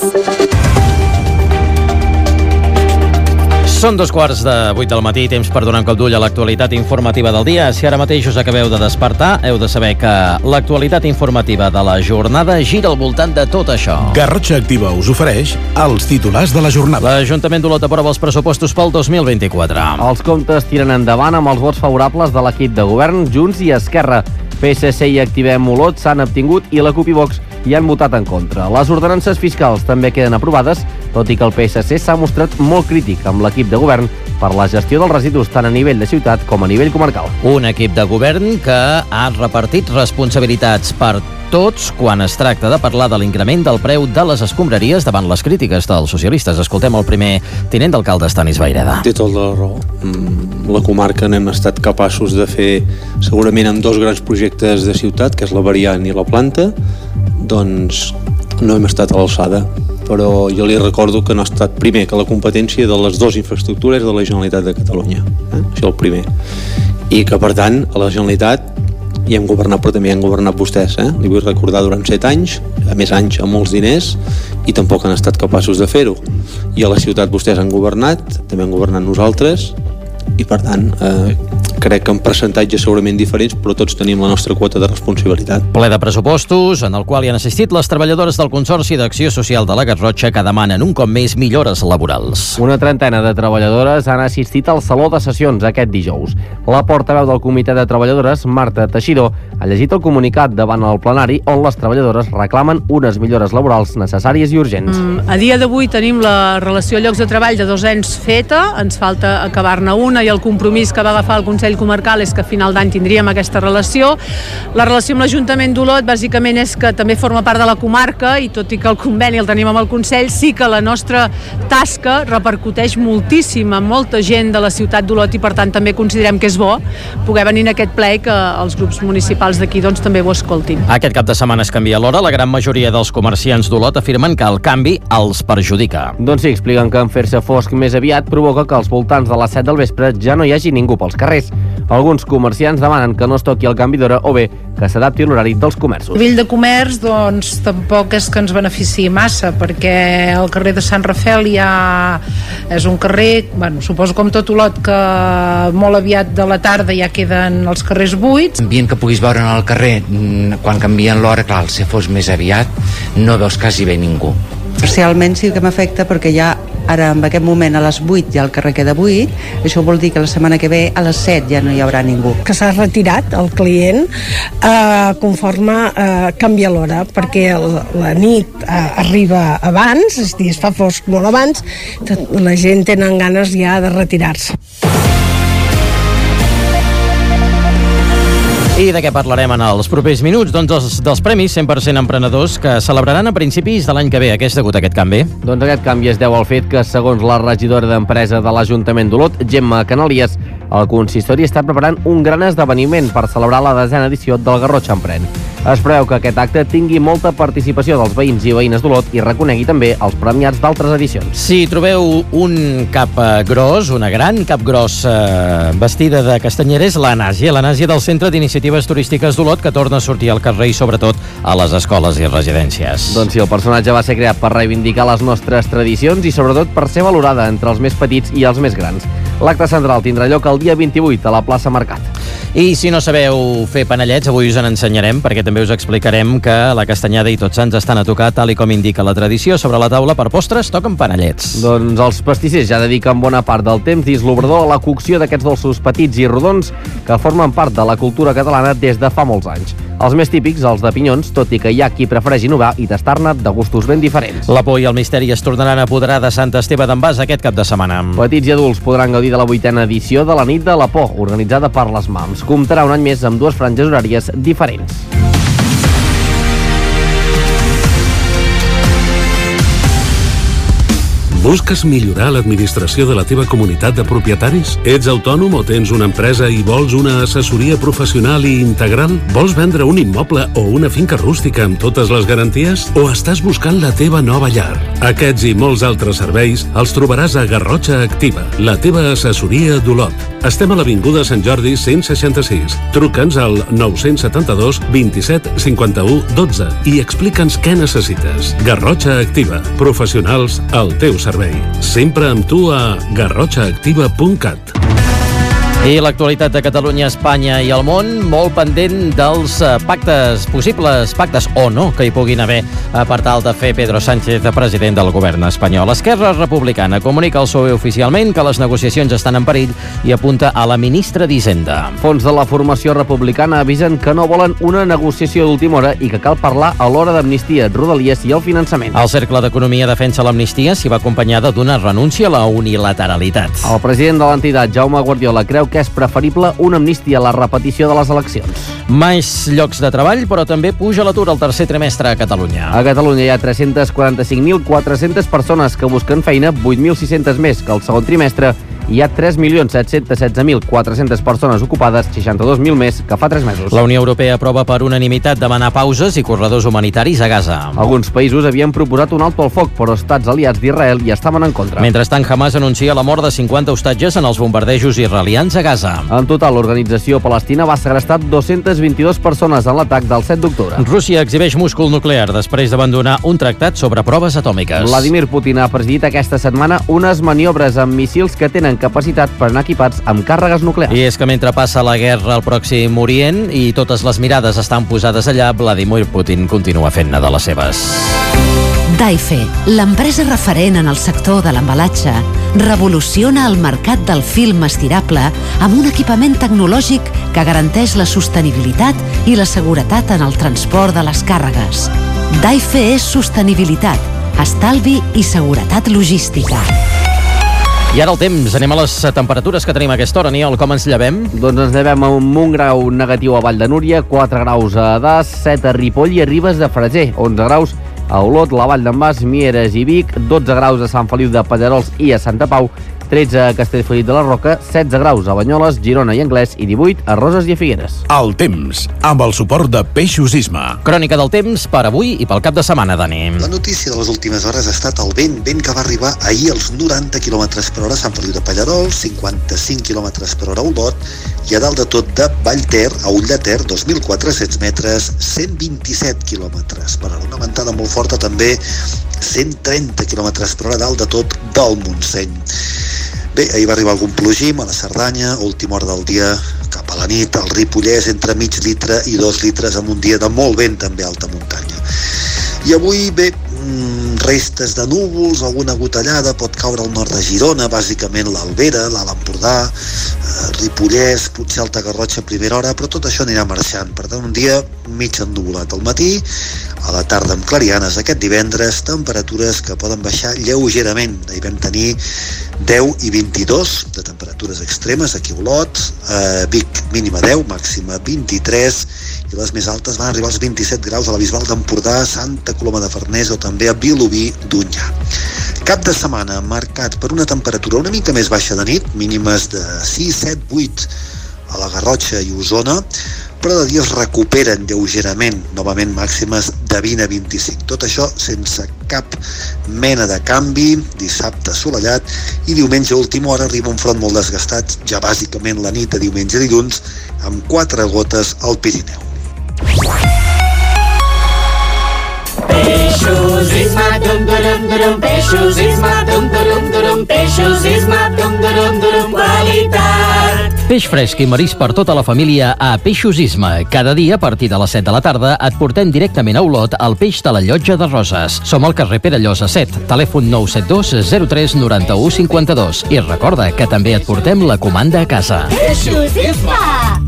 Són dos quarts de vuit del matí, temps per donar un cop d'ull a l'actualitat informativa del dia. Si ara mateix us acabeu de despertar, heu de saber que l'actualitat informativa de la jornada gira al voltant de tot això. Garrotxa Activa us ofereix els titulars de la jornada. L'Ajuntament d'Olot aprova els pressupostos pel dos mil vint-i-quatre. Els comptes tiren endavant amb els vots favorables de l'equip de govern, Junts i Esquerra. P S C i Activem Olot s'han abstingut i la CUP i Vox hi han votat en contra. Les ordenances fiscals també queden aprovades, tot i que el P S C s'ha mostrat molt crític amb l'equip de govern per la gestió dels residus tant a nivell de ciutat com a nivell comarcal. Un equip de govern que ha repartit responsabilitats per tots quan es tracta de parlar de l'increment del preu de les escombraries davant les crítiques dels socialistes. Escoltem el primer tinent d'alcalde, Stanis Vaireda. Té tota la raó. La comarca n'hem estat capaços de fer segurament amb dos grans projectes de ciutat, que és la variant i la planta, doncs no hem estat a l'alçada. Però jo li recordo que no ha estat primer que la competència de les dues infraestructures de la Generalitat de Catalunya. Eh? Això és el primer. I que, per tant, a la Generalitat hi hem governat, però també hi han governat vostès. Eh? Li vull recordar durant set anys, a més anys amb molts diners, i tampoc han estat capaços de fer-ho. I a la ciutat vostès han governat, també han governat nosaltres, i per tant eh, crec que en percentatges segurament diferents, però tots tenim la nostra quota de responsabilitat. Ple de pressupostos, en el qual hi han assistit les treballadores del Consorci d'Acció Social de la Garrotxa, que demanen un cop més millores laborals. Una trentena de treballadores han assistit al Saló de Sessions aquest dijous. La portaveu del Comitè de Treballadores, Marta Teixidor, ha llegit el comunicat davant el plenari on les treballadores reclamen unes millores laborals necessàries i urgents. Mm, a dia d'avui tenim la relació llocs de treball de dos anys feta, ens falta acabar-ne una i el compromís que va agafar el Consell Comarcal és que a final d'any tindríem aquesta relació. La relació amb l'Ajuntament d'Olot bàsicament és que també forma part de la comarca i tot i que el conveni el tenim amb el Consell, sí que la nostra tasca repercuteix moltíssim a molta gent de la ciutat d'Olot i per tant també considerem que és bo poder venir en aquest ple i que els grups municipals d'aquí doncs també ho escoltin. Aquest cap de setmana es canvia l'hora. La gran majoria dels comerciants d'Olot afirmen que el canvi els perjudica. Doncs sí, expliquen que en fer-se fosc més aviat provoca que als voltants de les set del vespre ja no hi hagi ningú pels carrers. Alguns comerciants demanen que no es toqui el canvi d'hora o bé que s'adapti l'horari dels comerços. A nivell de comerç, doncs, tampoc és que ens beneficiï massa, perquè el carrer de Sant Rafel ja és un carrer, bueno, suposo com tot Olot, que molt aviat de la tarda ja queden els carrers buits. L'ambient que puguis veure en el carrer, quan canvien l'hora, clar, si fos més aviat, no veus quasi bé ningú. Parcialment sí que m'afecta perquè ja ara en aquest moment a les vuit ja el carrer queda buit, això vol dir que la setmana que ve a les set ja no hi haurà ningú. Que s'ha retirat el client eh, conforme eh, canvia l'hora, perquè el, la nit eh, arriba abans, és a dir, es fa fosc molt abans, la gent tenen ganes ja de retirar-se. I de què parlarem en els propers minuts? Doncs dels, dels Premis cent per cent Emprenedors que celebraran a principis de l'any que ve. A què és degut aquest canvi? Doncs aquest canvi es deu al fet que, segons la regidora d'Empresa de l'Ajuntament d'Olot, Gemma Canalies, el consistori està preparant un gran esdeveniment per celebrar la desena edició del Garrotxa Emprèn. Es preveu que aquest acte tingui molta participació dels veïns i veïnes d'Olot i reconegui també els premiats d'altres edicions. Si trobeu un cap gros, una gran cap gros eh, vestida de castanyera, és la Nàsia, la Nàsia del Centre d'Iniciatives Turístiques d'Olot, que torna a sortir al carrer i sobretot a les escoles i residències. Doncs sí, el personatge va ser creat per reivindicar les nostres tradicions i sobretot per ser valorada entre els més petits i els més grans. L'acte central tindrà lloc el dia vint-i-vuit a la plaça Mercat. I si no sabeu fer panellets, avui us en ensenyarem, perquè també us explicarem que la castanyada i Tots Sants estan a tocar, tal i com indica la tradició. Sobre la taula per postres toquen panellets. Doncs els pastissers ja dediquen bona part del temps dins l'obrador a la cocció d'aquests dolços petits i rodons que formen part de la cultura catalana des de fa molts anys. Els més típics, els de pinyons, tot i que hi ha qui prefereix innovar i tastar-ne de gustos ben diferents. La por i el misteri es tornaran a apoderar de Sant Esteve d'en Bas aquest cap de setmana. Petits i adults podran gaudir de la vuitena edició de la Nit de la Por, organitzada per les Mams. Comptarà un any més amb dues franges horàries diferents. Busques millorar l'administració de la teva comunitat de propietaris? Ets autònom o tens una empresa i vols una assessoria professional i integral? Vols vendre un immoble o una finca rústica amb totes les garanties? O estàs buscant la teva nova llar? Aquests i molts altres serveis els trobaràs a Garrotxa Activa, la teva assessoria d'Olot. Estem a l'Avinguda Sant Jordi cent seixanta-sis. Truca'ns al nou set dos, vint-i-set, cinquanta-u, dotze i explica'ns què necessites. Garrotxa Activa, professionals al teu servei. Sempre amb tu a garrotxa activa punt cat. I l'actualitat de Catalunya, Espanya i el món, molt pendent dels pactes, possibles pactes o no, que hi puguin haver per tal de fer Pedro Sánchez president del govern espanyol. Esquerra Republicana comunica al P S O E oficialment que les negociacions estan en perill i apunta a la ministra d'Hisenda. Fons de la formació republicana avisen que no volen una negociació d'última hora i que cal parlar a l'hora d'amnistia, rodalies i el finançament. El Cercle d'Economia defensa l'amnistia si va acompanyada d'una renúncia a la unilateralitat. El president de l'entitat, Jaume Guardiola, creu que és preferible una amnistia a la repetició de les eleccions. Més llocs de treball, però també puja l'atur al tercer trimestre a Catalunya. A Catalunya hi ha tres-cents quaranta-cinc mil quatre-centes persones que busquen feina, vuit mil sis-centes més que el segon trimestre. Hi ha tres milions set-cents setze mil quatre-centes persones ocupades, seixanta-dos mil més que fa tres mesos. La Unió Europea aprova per unanimitat demanar pauses i corredors humanitaris a Gaza. Alguns països havien proposat un alto al foc, però estats aliats d'Israel hi estaven en contra. Mentrestant, Hamas anuncia la mort de cinquanta hostatges en els bombardejos israelians a Gaza. En total, l'organització palestina va segrestar dos-centes vint-i-dues persones en l'atac del set d'octubre. Rússia exhibeix múscul nuclear després d'abandonar un tractat sobre proves atòmiques. Vladimir Putin ha presidit aquesta setmana unes maniobres amb míssils que tenen capacitat per anar equipats amb càrregues nuclears. I és que mentre passa la guerra al Pròxim Orient i totes les mirades estan posades allà, Vladimir Putin continua fent-ne de les seves. Daife, l'empresa referent en el sector de l'embalatge, revoluciona el mercat del film estirable amb un equipament tecnològic que garanteix la sostenibilitat i la seguretat en el transport de les càrregues. Daife és sostenibilitat, estalvi i seguretat logística. I ara el temps, anem a les temperatures que tenim a aquesta hora. Niol, com ens llevem? Doncs ens llevem amb un grau negatiu a Vall de Núria, quatre graus a Das, set a Ripoll i a Ribes de Freser, onze graus a Olot, la Vall d'en Bas, Mieres i Vic, dotze graus a Sant Feliu de Pallerols i a Santa Pau, tretze a Castellfollit de la Roca, setze graus a Banyoles, Girona i Anglès i divuit a Roses i a Figueres. El temps, amb el suport de Peixos Isma. Crònica del temps per avui i pel cap de setmana, Dani. La notícia de les últimes hores ha estat el vent, vent que va arribar ahir als noranta quilòmetres per hora a Sant Feliu de Pallerols, cinquanta-cinc quilòmetres per hora a Olot i a dalt de tot de Vallter a Ull de Ter, dos mil quatre-cents metres, cent vint-i-set quilòmetres per hora. Una ventada molt forta també, cent trenta quilòmetres per hora dalt de tot del Montseny. Bé, ahir va arribar algun plogim a la Cerdanya, a última hora del dia, cap a la nit, al Ripollès, entre mig litre i dos litres amb un dia de molt vent també a alta muntanya. I avui, bé, restes de núvols, alguna gotellada, pot caure al nord de Girona, bàsicament l'Albera, l'Alt Empordà, eh, Ripollès, potser Alta Garrotxa a primera hora, però tot això anirà marxant. Per tant, un dia mig ennuvolat al matí, a la tarda amb clarianes aquest divendres, temperatures que poden baixar lleugerament. Ahir vam tenir deu i vint-i-dos de temperatures extremes aquí a Olot, eh, Vic mínima deu, màxima vint-i-tres, i les més altes van arribar als vint-i-set graus a la Bisbal d'Empordà, Santa Coloma de Farners o també a Vilobí d'Onyar. Cap de setmana marcat per una temperatura una mica més baixa de nit, mínimes de sis, set, vuit a la Garrotxa i Osona, però de dia es recuperen lleugerament, novament màximes de vint a vint-i-cinc. Tot això sense cap mena de canvi, dissabte assolellat, i diumenge a última hora arriba un front molt desgastat, ja bàsicament la nit de diumenge i dilluns, amb quatre gotes al Pirineu. Peixos Isma, dum durum durum, Peixos Isma, dum durum durum, Peixos Isma, dum durum durum, qualitat. Peix fresc i marisc per tota la família a Peixos Isma. Cada dia, a partir de les set de la tarda, et portem directament a Olot el peix de la Llotja de Roses. Som al carrer Perellosa set, telèfon nou set dos zero tres nou u cinc dos. I recorda que també et portem la comanda a casa. Peixos Isma!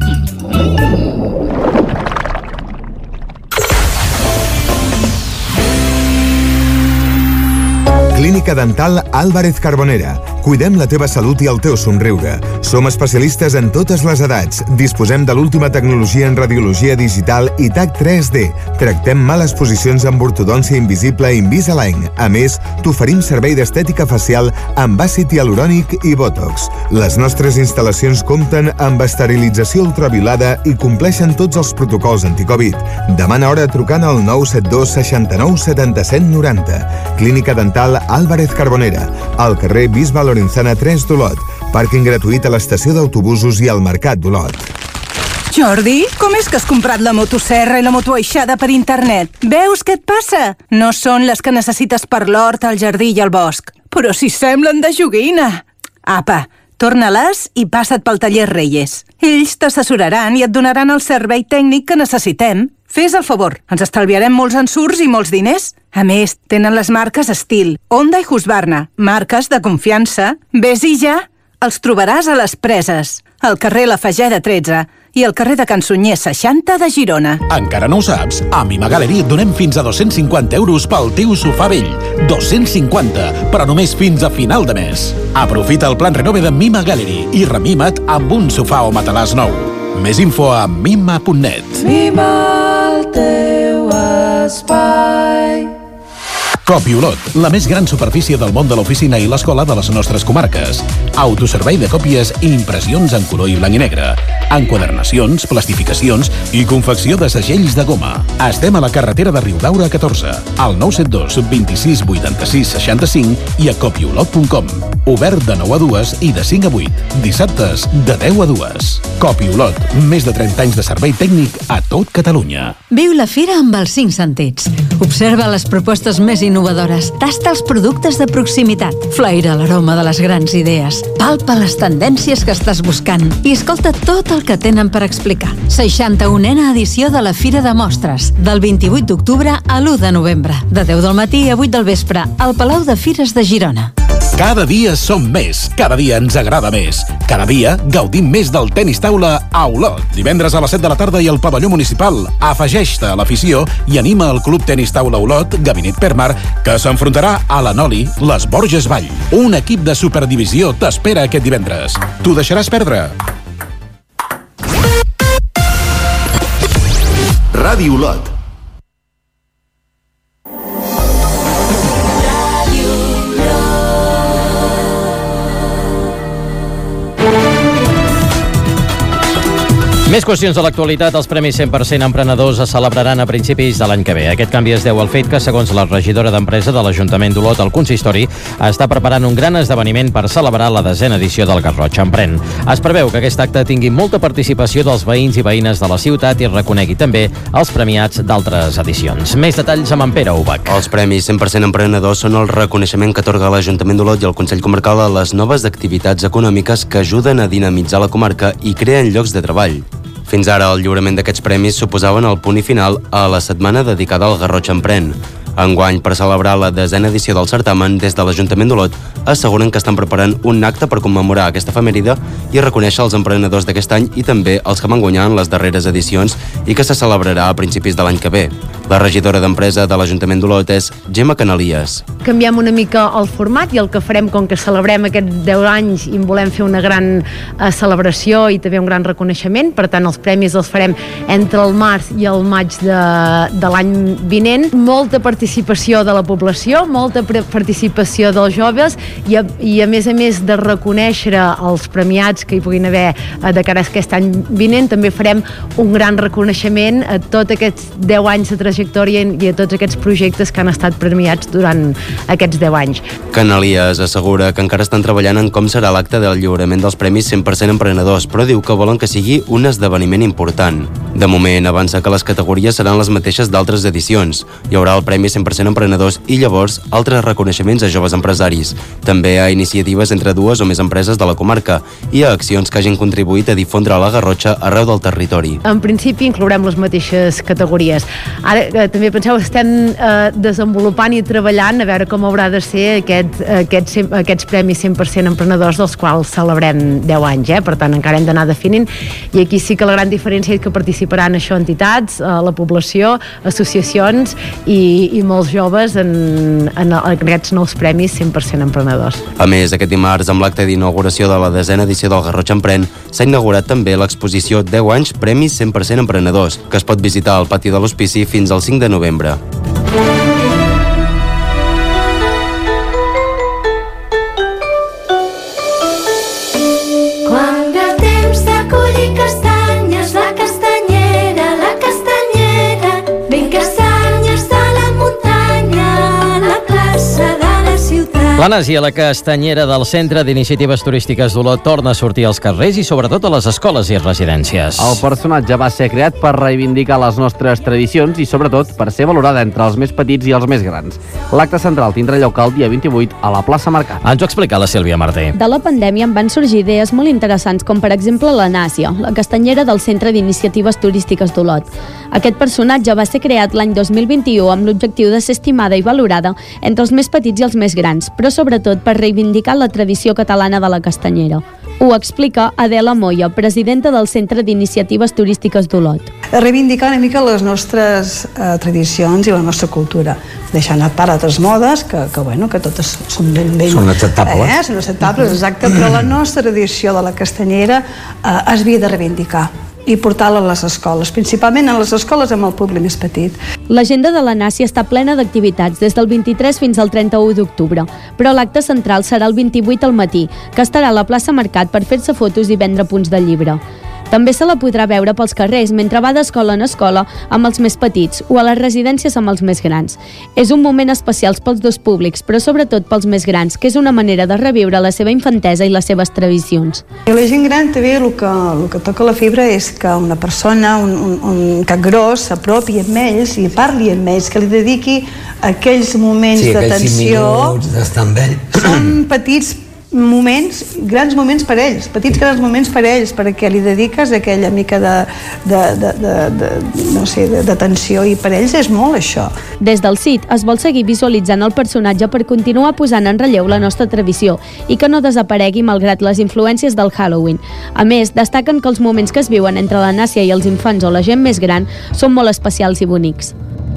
Clínica Dental Álvarez Carbonera. Cuidem la teva salut i el teu somriure. Som especialistes en totes les edats. Disposem de l'última tecnologia en radiologia digital i T A C tres D. Tractem males posicions amb ortodòncia invisible Invisalign. A més, t'oferim servei d'estètica facial amb àcid hialurònic i Botox. Les nostres instal·lacions compten amb esterilització ultraviolada i compleixen tots els protocols anticovid. Demana hora trucant al nou set dos seixanta-nou setanta-set noranta. Clínica Dental Álvarez Carbonera, al carrer Bisbe Lorenzana tres d'Olot. Pàrquing gratuït a l'estació d'autobusos i al Mercat d'Olot. Jordi, com és que has comprat la motoserra i la motoaixada per internet? Veus què et passa? No són les que necessites per l'hort, el jardí i el bosc. Però si semblen de joguina. Apa, torna-les i passa't pel taller Reyes. Ells t'assessoraran i et donaran el servei tècnic que necessitem. Fes el favor, ens estalviarem molts ensurts i molts diners. A més, tenen les marques Estil, Honda i Husqvarna, marques de confiança. Ves-hi ja! Els trobaràs a les Preses, al carrer La Fageda tretze i al carrer de Can Sunyer seixanta de Girona. Encara no ho saps? A Mima Gallery et donem fins a dos-cents cinquanta euros pel teu sofà vell. dos-cents cinquanta, però només fins a final de mes. Aprofita el plan renove de Mima Gallery i remima't amb un sofà o matalàs nou. Més info a mima punt net. Mima el teu espai. Copi Olot, la més gran superfície del món de l'oficina i l'escola de les nostres comarques. Autoservei de còpies i impressions en color i blanc i negre. Enquadernacions, plastificacions i confecció de segells de goma. Estem a la carretera de Riudaura catorze, al nou set dos vint-i-sis vuitanta-sis seixanta-cinc i a copiolot punt com. Obert de nou a dues i de cinc a vuit. Dissabtes de deu a dues. Copi Olot, més de trenta anys de servei tècnic a tot Catalunya. Viu la fira amb els cinc sentits. Observa les propostes més innovadores. Tasta els productes de proximitat. Flaira l'aroma de les grans idees. Palpa les tendències que estàs buscant i escolta tot el que tenen per explicar. seixanta-unena edició de la Fira de Mostres, del vint-i-vuit d'octubre a l'u de novembre, de deu del matí a vuit del vespre, al Palau de Fires de Girona. Cada dia som més, cada dia ens agrada més. Cada dia gaudim més del tenis taula a Olot. Divendres a les set de la tarda i al pavelló municipal. Afegeix-te a l'afició i anima el Club Tenis Taula Olot, Gabinet Permar, que s'enfrontarà a la Noli, les Borges Vall. Un equip de superdivisió t'espera aquest divendres. T'ho deixaràs perdre? Ràdio Olot. Més qüestions de l'actualitat. Els Premis cent per cent Emprenedors es celebraran a principis de l'any que ve. Aquest canvi es deu al fet que, segons la regidora d'Empresa de l'Ajuntament d'Olot, el consistori està preparant un gran esdeveniment per celebrar la desena edició del Garrotxa Emprèn. Es preveu que aquest acte tingui molta participació dels veïns i veïnes de la ciutat i reconegui també els premiats d'altres edicions. Més detalls amb en Pere Ubach. Els Premis cent per cent Emprenedors són el reconeixement que atorga l'Ajuntament d'Olot i el Consell Comarcal a les noves activitats econòmiques que ajuden a dinamitzar la comarca i creen llocs de treball. Fins ara, el lliurament d'aquests premis suposaven el punt i final a la setmana dedicada al Garrotxa Emprèn. Enguany, per celebrar la desena edició del certamen, des de l'Ajuntament d'Olot asseguren que estan preparant un acte per commemorar aquesta efemèride i reconèixer els emprenedors d'aquest any i també els que van guanyar en les darreres edicions i que se celebrarà a principis de l'any que ve. La regidora d'Empresa de l'Ajuntament d'Olot és Gemma Canalies. Canviem una mica el format i el que farem, com que celebrem aquests deu anys i en volem fer una gran eh, celebració i també un gran reconeixement, per tant els premis els farem entre el març i el maig de, de l'any vinent. Molta participació de la població, molta participació dels joves i a, i a més a més de reconèixer els premiats que hi puguin haver eh, de cara a aquest any vinent, també farem un gran reconeixement a tots aquests deu anys de trajectòria i a tots aquests projectes que han estat premiats durant aquests deu anys. Canalies assegura que encara estan treballant en com serà l'acte del lliurament dels Premis cent per cent Emprenedors, però diu que volen que sigui un esdeveniment important. De moment, avança que les categories seran les mateixes d'altres edicions. Hi haurà el Premi Premi cent per cent Emprenedors i llavors altres reconeixements a joves empresaris. També a iniciatives entre dues o més empreses de la comarca i a accions que hagin contribuït a difondre la Garrotxa arreu del territori. En principi inclourem les mateixes categories. Ara, eh, també penseu, estem eh, desenvolupant i treballant a veure com haurà de ser aquest, aquest, aquests Premis cent per cent Emprenedors, dels quals celebrem deu anys, eh? Per tant encara hem d'anar definint, i aquí sí que la gran diferència és que participaran això entitats, eh, la població, associacions i, i molts joves en, en aquests nous Premis cent per cent Emprenedors. A més, aquest dimarts, amb l'acte d'inauguració de la desena edició del Garrotxa Emprèn, s'ha inaugurat també l'exposició deu anys Premis cent per cent Emprenedors, que es pot visitar al pati de l'Hospici fins al cinc de novembre. Quan ve el temps de collir castanyes, la castanyera, la castanyera, ben castanyes de la muntanya, a la plaça de la ciutat. Planes, i a la castanyera del Centre d'Iniciatives Turístiques d'Olot torna a sortir als carrers i sobretot a les escoles i residències. El personatge va ser creat per reivindicar les nostres tradicions i sobretot per ser valorada entre els més petits i els més grans. L'acte central tindrà lloc el dia vint-i-vuit a la plaça Mercat. Ens ho explica la Sílvia Martí. De la pandèmia en van sorgir idees molt interessants, com per exemple la Nàcia, la castanyera del Centre d'Iniciatives Turístiques d'Olot. Aquest personatge va ser creat l'any dos mil vint-i-u amb l'objectiu de ser estimada i valorada entre els més petits i els més grans, però sobretot per reivindicar la tradició catalana de la castanyera. Ho explica Adela Moya, presidenta del Centre d'Iniciatives Turístiques d'Olot. Reivindicar una mica les nostres eh, tradicions i la nostra cultura, deixant a part altres modes que, que, bueno, que totes són ben... ben són acceptables. Eh, són acceptables, exacte, però la nostra tradició de la castanyera eh, es havia de reivindicar i portar-la a les escoles, principalment a les escoles amb el públic més petit. L'agenda de la Nàcia està plena d'activitats des del vint-i-tres fins al trenta-u d'octubre, però l'acte central serà el vint-i-vuit al matí, que estarà a la plaça Mercat per fer-se fotos i vendre punts de llibre. També se la podrà veure pels carrers mentre va d'escola en escola amb els més petits o a les residències amb els més grans. És un moment especial pels dos públics, però sobretot pels més grans, que és una manera de reviure la seva infantesa i les seves tradicions. I la gent gran també el que, el que toca la fibra és que una persona, un, un, un cap gros, s'apropi amb ells i parli amb ells, que li dediqui aquells moments sí, d'atenció. Sí, d'estar amb ell. Són petits moments, grans moments per ells, petits grans moments per ells, perquè li dediques aquella mica de, de, de, de, de no sé, d'atenció, i per ells és molt això. Des del C I T es vol seguir visualitzant el personatge per continuar posant en relleu la nostra tradició i que no desaparegui malgrat les influències del Halloween. A més, destaquen que els moments que es viuen entre la Nàcia i els infants o la gent més gran són molt especials i bonics.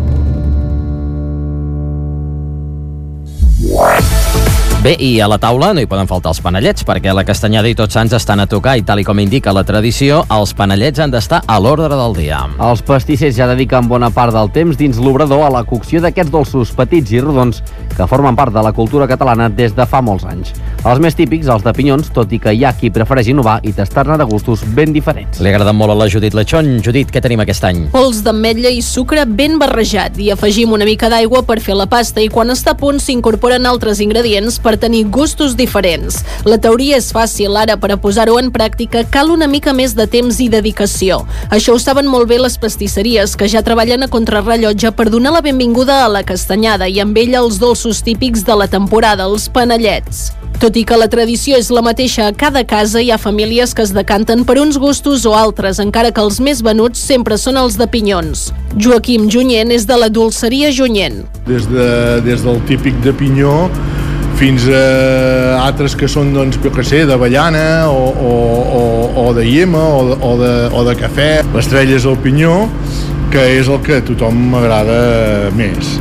Bé, i a la taula no hi poden faltar els panellets, perquè la castanyada i Tots Sants estan a tocar i, tal i com indica la tradició, els panellets han d'estar a l'ordre del dia. Els pastissers ja dediquen bona part del temps dins l'obrador a la cocció d'aquests dolços petits i rodons que formen part de la cultura catalana des de fa molts anys. Els més típics, els de pinyons, tot i que hi ha qui prefereix innovar i tastar-ne de gustos ben diferents. Li agrada molt a la Judit Lechón. Judit, què tenim aquest any? Pols d'ametlla i sucre ben barrejat, i afegim una mica d'aigua per fer la pasta, i quan està a punt s'incorporen altres ingredients per tenir gustos diferents. La teoria és fàcil, ara per a posar-ho en pràctica cal una mica més de temps i dedicació. Això ho saben molt bé les pastisseries, que ja treballen a contrarrellotge per donar la benvinguda a la castanyada i amb ella els dolços típics de la temporada, els panellets. Tot i que la tradició és la mateixa a cada casa, hi ha famílies que es decanten per uns gustos o altres, encara que els més venuts sempre són els de pinyons. Joaquim Junyent és de la dolceria Junyent. Des, de, des del típic de pinyó fins a altres que són, doncs, jo què sé, d'avellana o, o, o, o de iema o de, o, de, o de cafè. L'estrella és el pinyó, que és el que a tothom m'agrada més.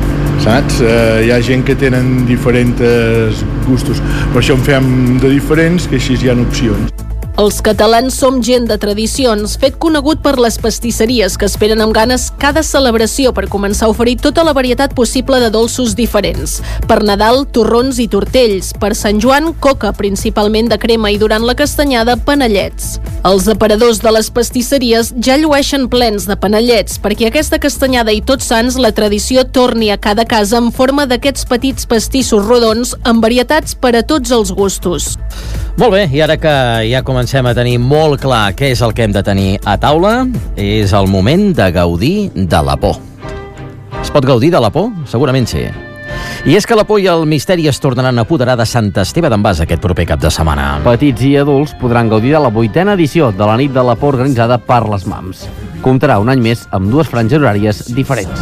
Saps? Eh, hi ha gent que tenen diferents gustos, per això en fem de diferents, que així hi ha opcions. Els catalans som gent de tradicions, fet conegut per les pastisseries que esperen amb ganes cada celebració per començar a oferir tota la varietat possible de dolços diferents. Per Nadal, torrons i tortells. Per Sant Joan, coca, principalment de crema, i durant la castanyada, panellets. Els aparadors de les pastisseries ja llueixen plens de panellets, perquè aquesta castanyada i Tots Sants la tradició torni a cada casa en forma d'aquests petits pastissos rodons amb varietats per a tots els gustos. Molt bé, i ara que ja comencem a tenir molt clar què és el que hem de tenir a taula, és el moment de gaudir de la por. Es pot gaudir de la por? Segurament sí. I és que la por i el misteri es tornaran a apoderar de Sant Esteve d'en Bas aquest proper cap de setmana. Petits i adults podran gaudir de la vuitena edició de la nit de la por organitzada per les mams. Comptarà un any més amb dues franges horàries diferents.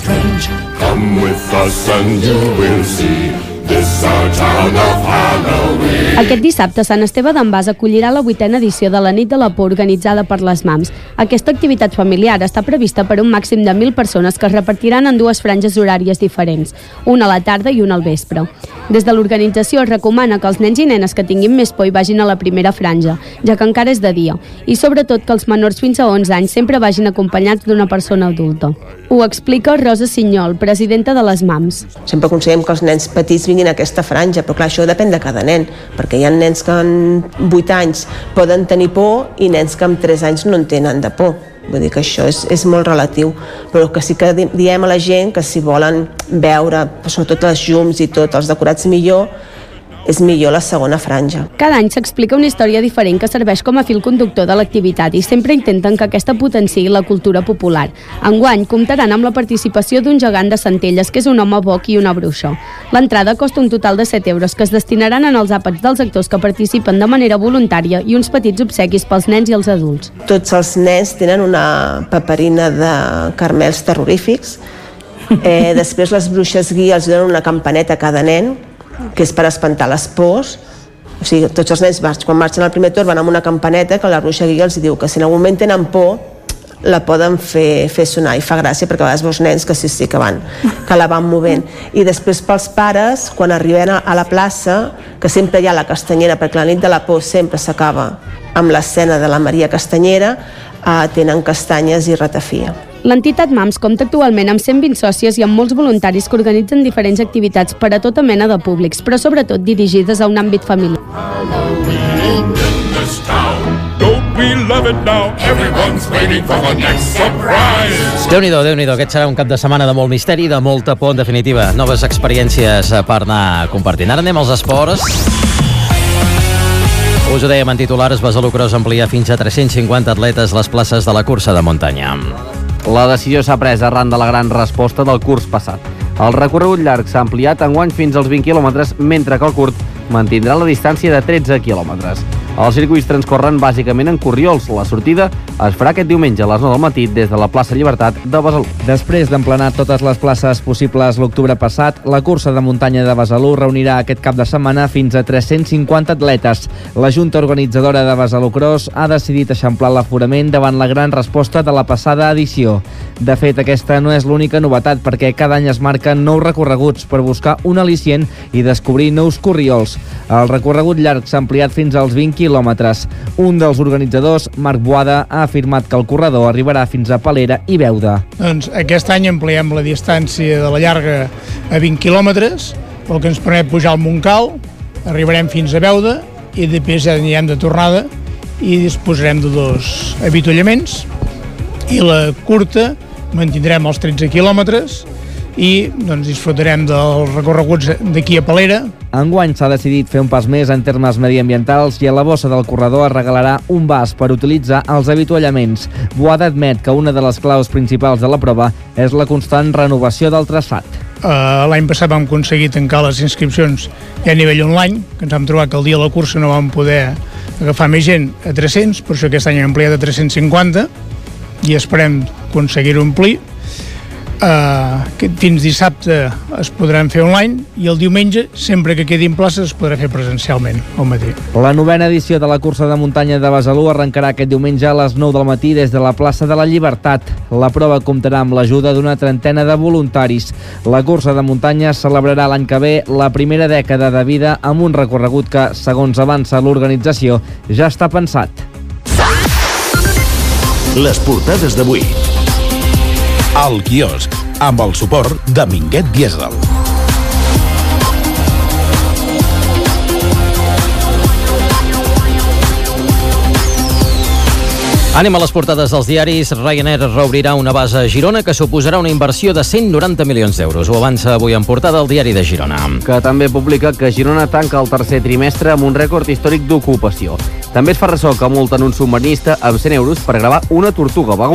Come with us and you will see this our town of Halloween. Aquest dissabte, Sant Esteve d'en Bas acollirà la vuitena edició de la nit de la por organitzada per les mams. Aquesta activitat familiar està prevista per un màxim de mil persones que es repartiran en dues franges horàries diferents, una a la tarda i una al vespre. Des de l'organització es recomana que els nens i nenes que tinguin més por hi vagin a la primera franja, ja que encara és de dia, i sobretot que els menors fins a onze anys sempre vagin acompanyats d'una persona adulta. Ho explica Rosa Sinyol, presidenta de les mams. Sempre aconsellem que els nens petits vinguin a aquesta franja, però clar, això depèn de cada nen, perquè hi ha nens que en vuit anys poden tenir por i nens que amb tres anys no en tenen de por. Vull dir que això és, és molt relatiu, però que sí que diem a la gent que si volen veure, sobretot les llums i tot, els decorats millor, és millor la segona franja. Cada any s'explica una història diferent que serveix com a fil conductor de l'activitat i sempre intenten que aquesta potenciï la cultura popular. Enguany comptaran amb la participació d'un gegant de Centelles, que és un home boc i una bruixa. L'entrada costa un total de set euros, que es destinaran en els àpats dels actors que participen de manera voluntària i uns petits obsequis pels nens i els adults. Tots els nens tenen una paperina de caramels terrorífics. Eh, després les bruixes guia els donen una campaneta a cada nen, que és per espantar les pors. O sigui, tots els nens, quan marxen al primer torn, van amb una campaneta que la bruixa guia els diu que si en algun moment tenen por, la poden fer, fer sonar, i fa gràcia perquè a vegades veus nens que sí, sí, que van, que la van movent. I després pels pares, quan arriben a la plaça, que sempre hi ha la castanyera, perquè la nit de la por sempre s'acaba amb l'escena de la Maria Castanyera, eh, tenen castanyes i ratafia. L'entitat MAMS compta actualment amb cent vint sòcies i amb molts voluntaris que organitzen diferents activitats per a tota mena de públics, però sobretot dirigides a un àmbit familiar. Déu-n'hi-do, Déu-n'hi-do, aquest serà un cap de setmana de molt misteri, de molta por, en definitiva. Noves experiències per anar compartint. Ara anem als esports. Us ho dèiem en titulars, Besalú Cross amplia fins a tres-cents cinquanta atletes les places de la cursa de muntanya. La decisió s'ha pres arran de la gran resposta del curs passat. El recorregut llarg s'ha ampliat enguany fins als vint quilòmetres, mentre que el curt mantindrà la distància de tretze quilòmetres. Els circuits transcorren bàsicament en corriols. La sortida es farà aquest diumenge a les nou del matí des de la plaça Llibertat de Besalú. Després d'emplenar totes les places possibles l'octubre passat, la cursa de muntanya de Besalú reunirà aquest cap de setmana fins a tres-cents cinquanta atletes. La Junta Organitzadora de Besalú Cross ha decidit eixamplar l'aforament davant la gran resposta de la passada edició. De fet, aquesta no és l'única novetat, perquè cada any es marquen nous recorreguts per buscar un al·licient i descobrir nous corriols. El recorregut llarg s'ha ampliat fins als vint quilòmetres. Un dels organitzadors, Marc Boada, ha afirmat que el corredor arribarà fins a Palera i Beuda. Doncs aquest any ampliem la distància de la llarga a vint quilòmetres, el que ens permet pujar al Montcal, arribarem fins a Beuda i després ja anirem de tornada i disposarem de dos avituallaments, i la curta mantindrem els tretze quilòmetres i doncs, disfrutarem dels recorreguts d'aquí a Palera. Enguany s'ha decidit fer un pas més en termes mediambientals i a la bossa del corredor es regalarà un vas per utilitzar els avituallaments. Boada admet que una de les claus principals de la prova és la constant renovació del traçat. Uh, L'any passat vam aconseguir tancar les inscripcions ja a nivell online, que ens vam trobar que el dia de la cursa no vam poder agafar més gent a tres-cents, per això aquest any hem ampliat a tres-cents cinquanta i esperem aconseguir-ho omplir. Uh, fins dissabte es podran fer online i el diumenge, sempre que quedin places, es podrà fer presencialment al matí. La novena edició de la cursa de muntanya de Besalú arrencarà aquest diumenge a les nou del matí des de la plaça de la Llibertat. La prova comptarà amb l'ajuda d'una trentena de voluntaris. La cursa de muntanya celebrarà l'any que ve la primera dècada de vida amb un recorregut que, segons avança l'organització, ja està pensat. Les portades d'avui. El quiosc, amb el suport de Minguet Diesel. Anem a les portades dels diaris. Ryanair reobrirà una base a Girona que suposarà una inversió de cent noranta milions d'euros. Ho avança avui en portada el diari de Girona. Que també publica que Girona tanca el tercer trimestre amb un rècord històric d'ocupació. També es fa ressò que multen un submarinista amb cent euros per gravar una tortuga begú.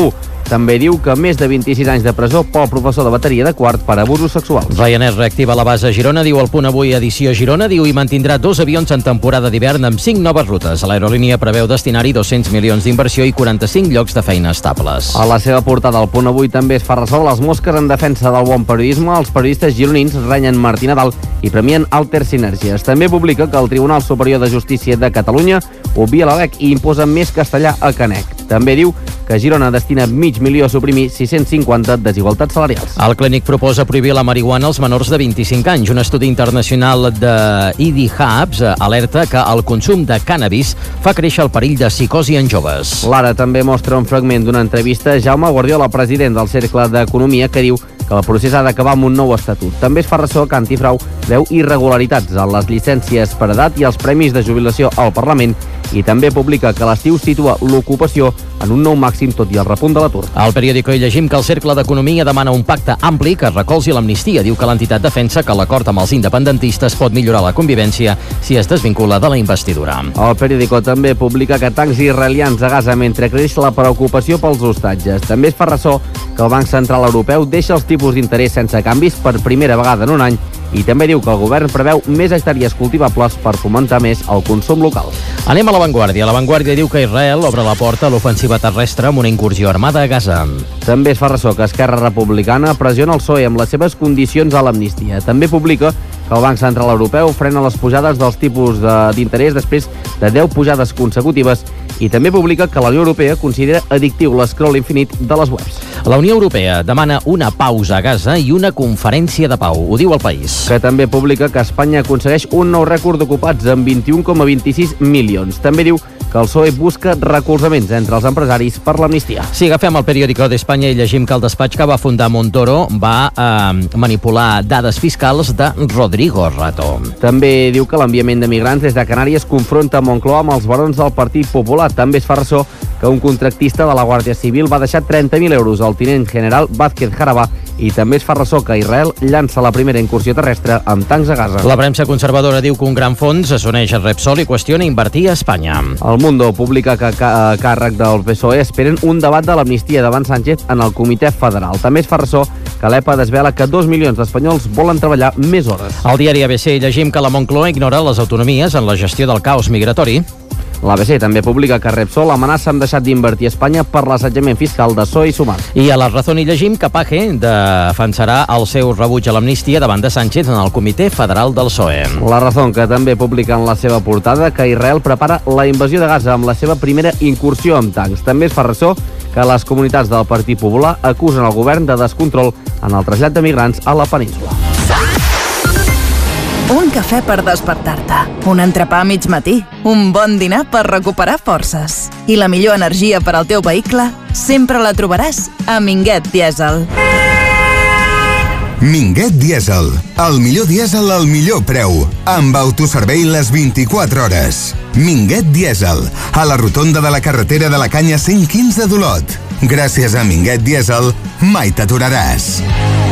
També diu que més de vint-i-sis anys de presó pel professor de bateria de quart per abusos sexuals. Ryanair reactiva la base a Girona, diu el Punt Avui, edició Girona, diu i mantindrà dos avions en temporada d'hivern amb cinc noves rutes. L'aerolínia preveu destinar-hi dos-cents milions d'inversió i quaranta-cinc llocs de feina estables. A la seva portada, el Punt Avui també es fa ressò de les mosques en defensa del bon periodisme. Els periodistes gironins renyen Martí Nadal i premien Alter Sinergies. També publica que el Tribunal Superior de Justícia de Catalunya obvia la Lec i imposa més castellà a Canec. També diu que Girona destina mig milió a suprimir sis-cents cinquanta desigualtats salarials. El Clínic proposa prohibir la marihuana als menors de vint-i-cinc anys. Un estudi internacional de I D Hubs alerta que el consum de cànnabis fa créixer el perill de psicosi en joves. L'Ara també mostra un fragment d'una entrevista a Jaume Guardiola, president del Cercle d'Economia, que diu que el procés ha d'acabar amb un nou estatut. També es fa ressò que Antifrau veu irregularitats en les llicències per edat i els premis de jubilació al Parlament, i també publica que l'estiu situa l'ocupació en un nou màxim tot i el repunt de l'atur. Al periòdico hi llegim que el Cercle d'Economia demana un pacte ampli que recolzi l'amnistia. Diu que l'entitat defensa que l'acord amb els independentistes pot millorar la convivència si es desvincula de la investidura. El periòdico també publica que tancs israelians a Gaza mentre creix la preocupació pels hostatges. També es fa ressò que el Banc Central Europeu deixa els tipus d'interès sense canvis per primera vegada en un any, i també diu que el govern preveu més hectàrees cultivables per fomentar més el consum local. Anem a La Vanguardia. La Vanguardia diu que Israel obre la porta a l'ofensiva terrestre amb una incursió armada a Gaza. També es fa ressò que Esquerra Republicana pressiona el P S O E amb les seves condicions a l'amnistia. També publica que el Banc Central Europeu frena les pujades dels tipus d'interès després de deu pujades consecutives, i també publica que la Unió Europea considera addictiu l'escroll infinit de les webs. La Unió Europea demana una pausa a Gaza i una conferència de pau. Ho diu El País. Que també publica que Espanya aconsegueix un nou rècord d'ocupats amb vint-i-un coma vint-i-sis milions. També diu que el P S O E busca recolzaments entre els empresaris per l'amnistia. Si agafem el periòdico d'Espanya i llegim que el despatx que va fundar Montoro va eh, manipular dades fiscals de Rodrigo Rato. També diu que l'enviament de migrants des de Canàries confronta Moncloa amb els barons del Partit Popular. També es fa ressò que un contractista de la Guàrdia Civil va deixar trenta mil euros al tinent general Vázquez Jarabá, i també es fa ressò que Israel llança la primera incursió terrestre amb tancs a Gaza. La premsa conservadora diu que un gran fons s'uneix a Repsol i qüestiona invertir a Espanya. El Mundo publica que a càrrec del P S O E esperen un debat de l'amnistia davant Sánchez en el Comitè Federal. També es fa ressò que l'E P A desvela que dos milions d'espanyols volen treballar més hores. Al diari A B C llegim que la Moncloa ignora les autonomies en la gestió del caos migratori. L'A B C també publica que Repsol amenaça amb deixar d'invertir a Espanya per l'assetjament fiscal de P S O E i Sumar. I a La Razón hi llegim que Page defensarà el seu rebuig a l'amnistia davant de Sánchez en el Comitè Federal del P S O E. La Razón, que també publica en la seva portada que Israel prepara la invasió de Gaza amb la seva primera incursió amb tancs. També es fa ressò que les comunitats del Partit Popular acusen el govern de descontrol en el trasllat de migrants a la península. Un cafè per despertar-te, un entrepà a mig matí, un bon dinar per recuperar forces. I la millor energia per al teu vehicle sempre la trobaràs a Minguet Dièsel. Minguet Dièsel, el millor dièsel al millor preu, amb autoservei les vint-i-quatre hores. Minguet Dièsel, a la rotonda de la carretera de la Canya cent quinze d'Olot. Gràcies a Minguet Dièsel, mai t'aturaràs.